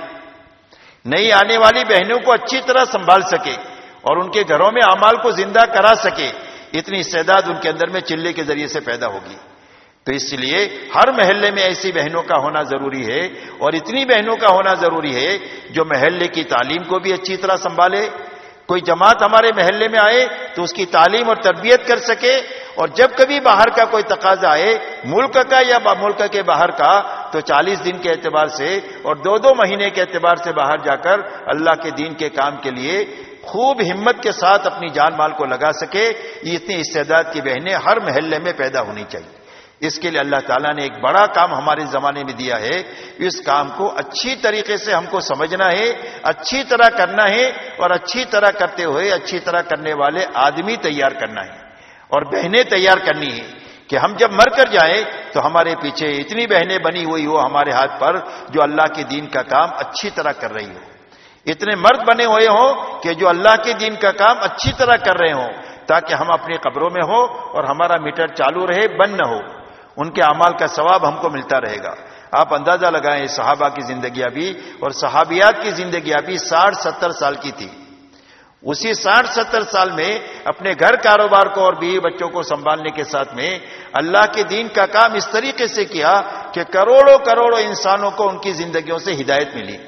نئی آنے والی بہنوں کو اچھی طرح سنبھال سکے اور ان کے گھروں میں اعمال کو زندہ کرا سکے. اتنی استعداد ان کے اندر میں چلے کے ذریعے سے پیدا ہوگی. تو اس لیے ہر محلے میں ایسی بہنوں کا ہونا ضروری ہے، اور اتنی بہنوں کا ہونا ضروری ہے جو محلے کی تعلیم کو بھی اچھی طرح سنبھالے. کوئی جماعت ہمارے محلے میں آئے تو اس کی تعلیم اور تربیت کر سکے، اور جب کبھی باہر کا کوئی تقاضا آئے ملک کا یا ملک کے باہر کا، تو چالیس دن کے اعتبار سے اور دو دو مہینے کے اعتبار سے باہر جا کر اللہ کے دین کے کام کے لیے خوب ہمت کے ساتھ اپنی جان مال کو لگا سکے. یہ اتنی استعداد کی بہنیں ہر محلے میں پیدا ہونی چاہیے. اس کے لیے اللہ تعالیٰ نے ایک بڑا کام ہمارے زمانے میں دیا ہے. اس کام کو اچھی طریقے سے ہم کو سمجھنا ہے، اچھی طرح کرنا ہے، اور اچھی طرح کرتے ہوئے اچھی طرح کرنے والے آدمی تیار کرنا ہے اور بہنیں تیار کرنی ہے کہ ہم جب مر کر جائیں تو ہمارے پیچھے اتنی بہنیں بنی ہوئی ہو ہمارے ہاتھ پر جو اللہ کے دین کا کام اچھی طرح کر رہی ہو، اتنے مرد بنے ہوئے ہوں کہ جو اللہ کے دین کا کام اچھی طرح کر رہے ہوں، تاکہ ہم اپنی قبروں میں ہو اور ہمارا میٹر چالو رہے، بند نہ ہو. ان کے اعمال کا ثواب ہم کو ملتا رہے گا. آپ اندازہ لگائیں صحابہ کی زندگیاں بھی اور صحابیات کی زندگیاں بھی ساٹھ ستر سال کی تھی. اسی ساٹھ ستر سال میں اپنے گھر کاروبار کو اور بیوی بچوں کو سنبھالنے کے ساتھ میں اللہ کے دین کا کام اس طریقے سے کیا کہ کروڑوں کروڑوں انسانوں کو ان کی زندگیوں سے ہدایت ملی.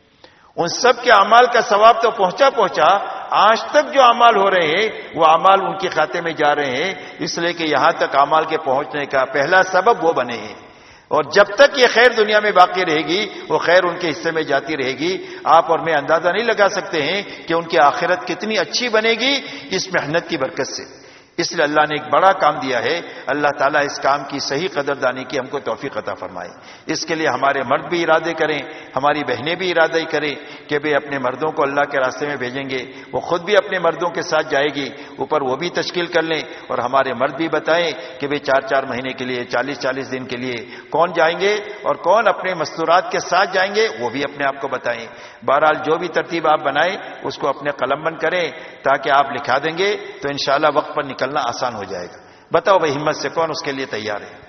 ان سب کے اعمال کا ثواب تو پہنچا پہنچا آج تک جو اعمال ہو رہے ہیں وہ اعمال ان کے کھاتے میں جا رہے ہیں، اس لیے کہ یہاں تک اعمال کے پہنچنے کا پہلا سبب وہ بنے ہیں. اور جب تک یہ خیر دنیا میں باقی رہے گی وہ خیر ان کے حصے میں جاتی رہے گی. آپ اور میں اندازہ نہیں لگا سکتے ہیں کہ ان کی آخرت کتنی اچھی بنے گی اس محنت کی برکت سے. اس لیے اللہ نے ایک بڑا کام دیا ہے. اللہ تعالیٰ اس کام کی صحیح قدردانی کی ہم کو توفیق عطا فرمائے. اس کے لیے ہمارے مرد بھی ارادے کریں، ہماری بہنیں بھی ارادہ کریں کہ بھئی اپنے مردوں کو اللہ کے راستے میں بھیجیں گے. وہ خود بھی اپنے مردوں کے ساتھ جائے گی، اوپر وہ بھی تشکیل کر لیں، اور ہمارے مرد بھی بتائیں کہ بھئی چار چار مہینے کے لیے، چالیس چالیس دن کے لیے کون جائیں گے اور کون اپنے مستورات کے ساتھ جائیں گے، وہ بھی اپنے آپ کو بتائیں. بہرحال جو بھی ترتیب آپ بنائیں اس کو اپنے قلم بند کریں تاکہ آپ لکھا دیں گے تو انشاءاللہ وقت پر نکلنا آسان ہو جائے گا. بتاؤ بھائی ہمت سے کون اس کے لیے تیار ہے؟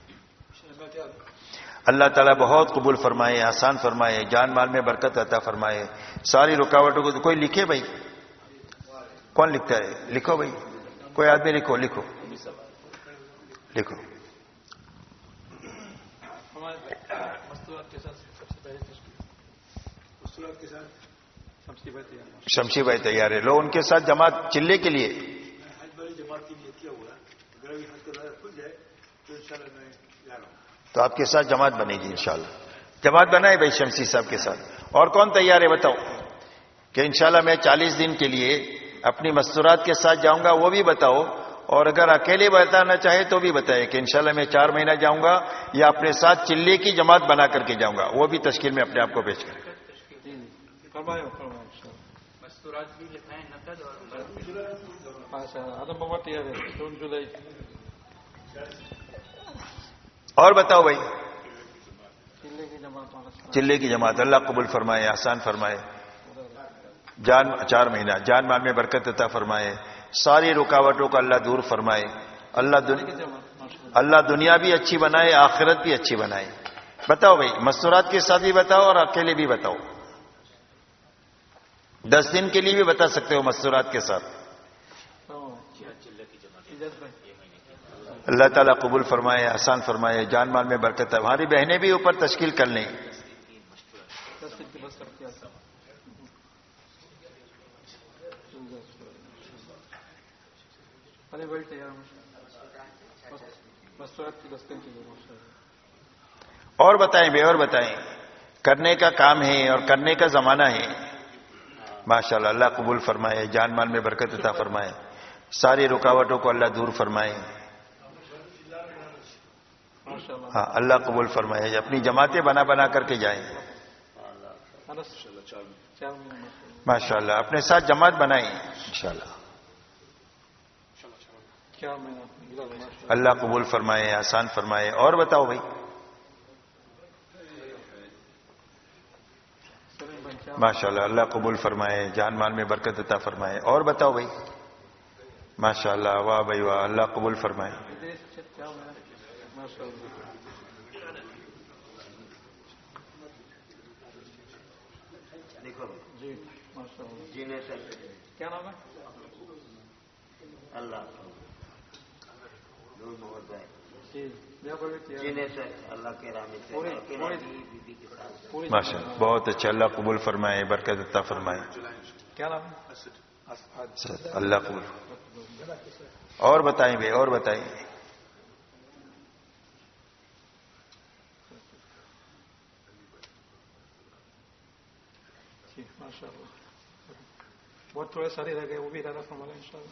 اللہ تعالیٰ بہت قبول فرمائے، آسان فرمائے، جان مال میں برکت عطا فرمائے، ساری رکاوٹوں کو. کوئی لکھے بھائی؟ کون لکھتا ہے؟ لکھو بھائی، کوئی آدمی لکھو لکھو لکھو. شمشی بھائی تیار ہے، لو ان کے ساتھ جماعت چلے کے لیے. تو آپ کے ساتھ جماعت بنے گی انشاءاللہ. جماعت بنائے بھائی شمسی صاحب کے ساتھ. اور کون تیار ہے بتاؤ کہ انشاءاللہ میں چالیس دن کے لیے اپنی مستورات کے ساتھ جاؤں گا، وہ بھی بتاؤ. اور اگر اکیلے بتانا چاہے تو بھی بتائے کہ انشاءاللہ میں چار مہینہ جاؤں گا یا اپنے ساتھ چلے کی جماعت بنا کر کے جاؤں گا، وہ بھی تشکیل میں اپنے آپ کو پیش کریں. اور بتاؤ بھائی چلے کی جماعت. اللہ قبول فرمائے، آسان فرمائے، جان چار مہینہ جان مال میں برکت عطا فرمائے، ساری رکاوٹوں کا اللہ دور فرمائے. اللہ دنیا اللہ دنیا بھی اچھی بنائے، آخرت بھی اچھی بنائے. بتاؤ بھائی مستورات کے ساتھ بھی بتاؤ اور اکیلے بھی بتاؤ. دس دن کے لیے بھی بتا سکتے ہو مستورات کے ساتھ. اللہ تعالیٰ قبول فرمائے، آسان فرمائے، جان مال میں برکت. ہماری بہنیں بھی اوپر تشکیل کر لیں. اور بتائیں بے اور بتائیں. کرنے کا کام ہے اور کرنے کا زمانہ ہے. ماشاءاللہ اللہ قبول فرمائے، جان مال میں برکت عطا فرمائے، ساری رکاوٹوں کو اللہ دور فرمائے. ہاں اللہ قبول فرمائے. اپنی جماعتیں بنا بنا کر کے جائیں. ماشاءاللہ اپنے ساتھ جماعت بنائیں انشاءاللہ. اللہ قبول فرمائے، آسان فرمائے. اور بتاؤ بھائی. ماشاءاللہ اللہ قبول فرمائے، جان مال میں برکت عطا فرمائے. اور بتاؤ بھائی. ماشاءاللہ واہ بھائی واہ، اللہ قبول فرمائے. کیا نام ہے؟ اللہ جینے سے اللہ کے راہ میں سے اکیلا بی بی کے ساتھ ماشاء اللہ، بہت اچھا، اللہ قبول فرمائے، برکت عطا فرمائے، کیا نام ہے؟ اللہ قبول۔ اور بتائیں بھائی، اور بتائیں۔ ماشاء اللہ، بہت تھوڑے سارے رہ گئے، وہ بھی ارادہ فرمانا ان شاء اللہ۔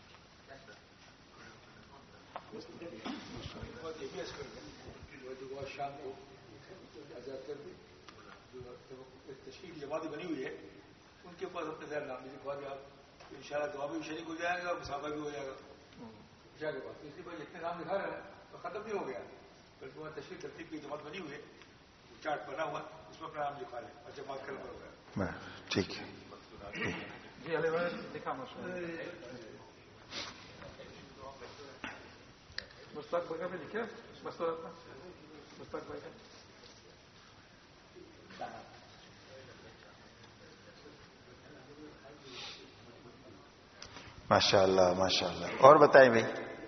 شام کو آزاد کر دی جو تشکیل جماعت بنی ہوئی ہے ان کے پاس اپنے ذہن نام لکھوا دیا، ان شاء اللہ دعا بھی شریک ہو جائے گا اور مسافہ بھی ہو جائے گا عشاء کے پاس۔ اسی پر اتنے نام لکھا رہے ہیں تو ختم نہیں ہو گیا، بلکہ وہاں تشکیل ترتیب کی جماعت بنی ہوئی ہے، چارٹ بنا ہوا، اس میں اپنا نام لکھوا لیں اور جماعت کل پر ہو گیا۔ ٹھیک ہے جی علی بھائی لکھا ماشاء اللہ۔ مشتاق بھائی کا بھی لکھے، مستورات کا مشتاق بھائی کا۔ ماشاء اللہ ماشاء اللہ، اور بتائیں بھائی۔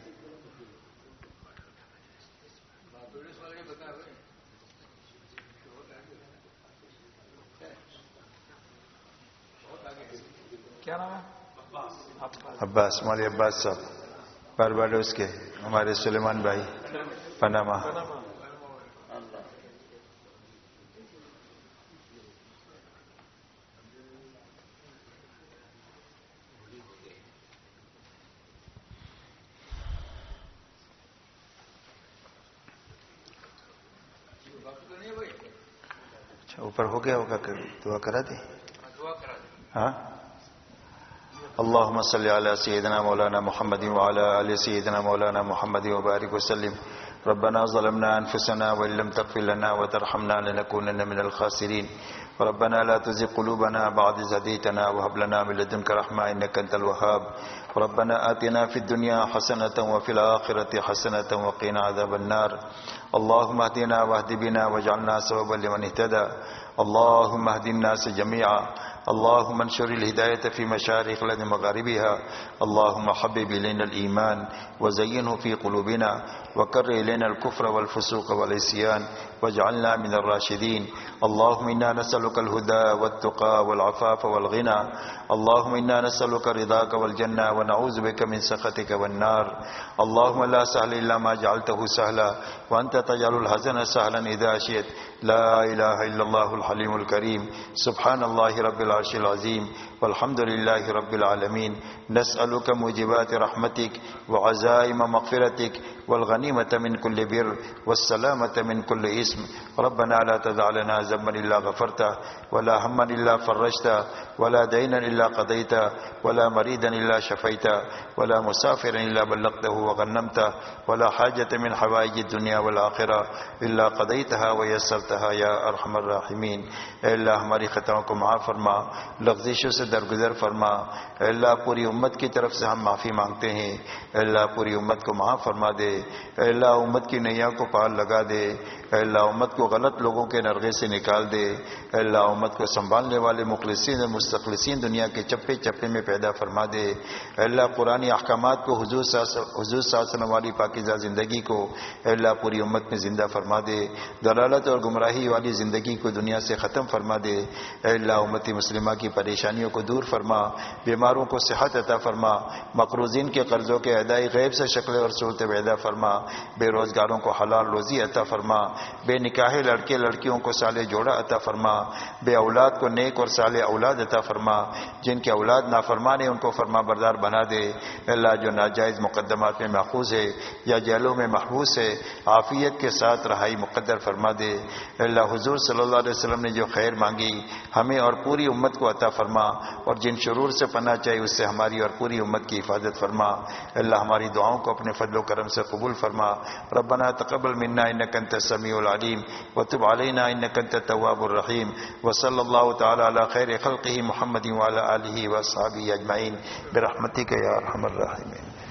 کیا نام ہے؟ عباس، ہمارے عباس صاحب بارباڈوس کے، ہمارے سلیمان بھائی پناما۔ اچھا اوپر ہو گیا ہوگا، دعا کرا دیں؟ ہاں، اللهم صل على سيدنا مولانا محمد وعلى آل سيدنا مولانا محمد وبارك وسلم. ربنا ظلمنا أنفسنا وإن لم تغفر لنا وترحمنا لنكونن من الخاسرين. ربنا لا تزغ قلوبنا بعد إذ هديتنا وهب لنا من لدنك رحمة إنك أنت الوهاب. ربنا آتنا في الدنيا حسنة وفي الآخرة حسنة وقنا عذاب النار. اللهم اهدنا واهد بنا واجعلنا سببا لمن اهتدى. اللهم اهد الناس جميعا. اللهم انشر الهداية في مشارق الأرض مغاربها. اللهم حبب إلينا الإيمان وزينه في قلوبنا وكره إلينا الكفر والفسوق والعصيان واجعلنا من الراشدين. اللهم إنا نسألك الهدى والتقى والعفاف والغنى. اللهم إنا نسألك رضاك والجنة ونعوذ بك من سخطك والنار. اللهم لا سهل إلا ما جعلته سهلا وأنت تجعل الحزن سهلا إذا شئت. لا إله إلا الله الحليم الكريم. سبحان الله رب العرش العظيم والحمد لله رب العالمين. نسألك موجبات رحمتك وعزائم مغفرتك والغنيمة من كل بر والسلامة من كل اسم. ربنا لا تدع لنا ذنبا إلا غفرته ولا هما إلا فرجته ولا دينا إلا قضيته ولا مريدا إلا شفيته ولا مسافرا إلا بلغته وغنمته ولا حاجة من حوائج الدنيا والآخرة إلا قضيتها ويسرتها يا أرحم الراحمين. اے اللہ ہماری خطاؤں کو معاف فرما، لغزشوں سے درگزر فرما. اے اللہ پوری امت کی طرف سے ہم معافی مانگتے ہیں. اے اللہ پوری امت کو معاف فرما دے. اے اللہ امت کی نیا کو پار لگا دے. اے اللہ امت کو غلط لوگوں کے نرغے سے نکال دے. اے اللہ امت کو سنبھالنے والے مخلصین و مستخلصین دنیا کے چپے چپے میں پیدا فرما دے. اے اللہ قرآنی احکامات کو حضور حضور صلی اللہ علیہ وسلم والی پاکیزہ زندگی کو اے اللہ پوری امت میں زندہ فرما دے. دلالت اور گمراہی والی زندگی کو دنیا سے ختم فرما دے. اے اللہ امتی مسلمہ کی پریشانیوں کو دور فرما، بیماروں کو صحت عطا فرما، مقروضین کے قرضوں کے ادائی غیب سے شکل اور صورت پیدا فرما، بے روزگاروں کو حلال روزی عطا فرما، بے نکاح لڑکے لڑکیوں کو صالح جوڑا عطا فرما، بے اولاد کو نیک اور صالح اولاد عطا فرما، جن کے اولاد نافرمان ہیں ان کو فرما بردار بنا دے. اللہ جو ناجائز مقدمات میں ماخوذ ہے یا جیلوں میں محبوس ہے عافیت کے ساتھ رہائی مقدر فرما دے. اللہ حضور صلی اللہ علیہ وسلم نے جو خیر مانگی ہمیں اور پوری امت کو عطا فرما، اور جن شرور سے پناہ چاہیے اس سے ہماری اور پوری امت کی حفاظت فرما. اللہ ہماری دعاؤں کو اپنے فضل و کرم سے قبول فرما. ربنا تقبل منا انک انت السمیع العلیم وتب علینا انک انت التواب الرحیم. وصلی اللہ تعالی علی خیر خلقہ محمد وعلی آلہ واصحابہ اجمعین برحمتک یا ارحم الراحمین.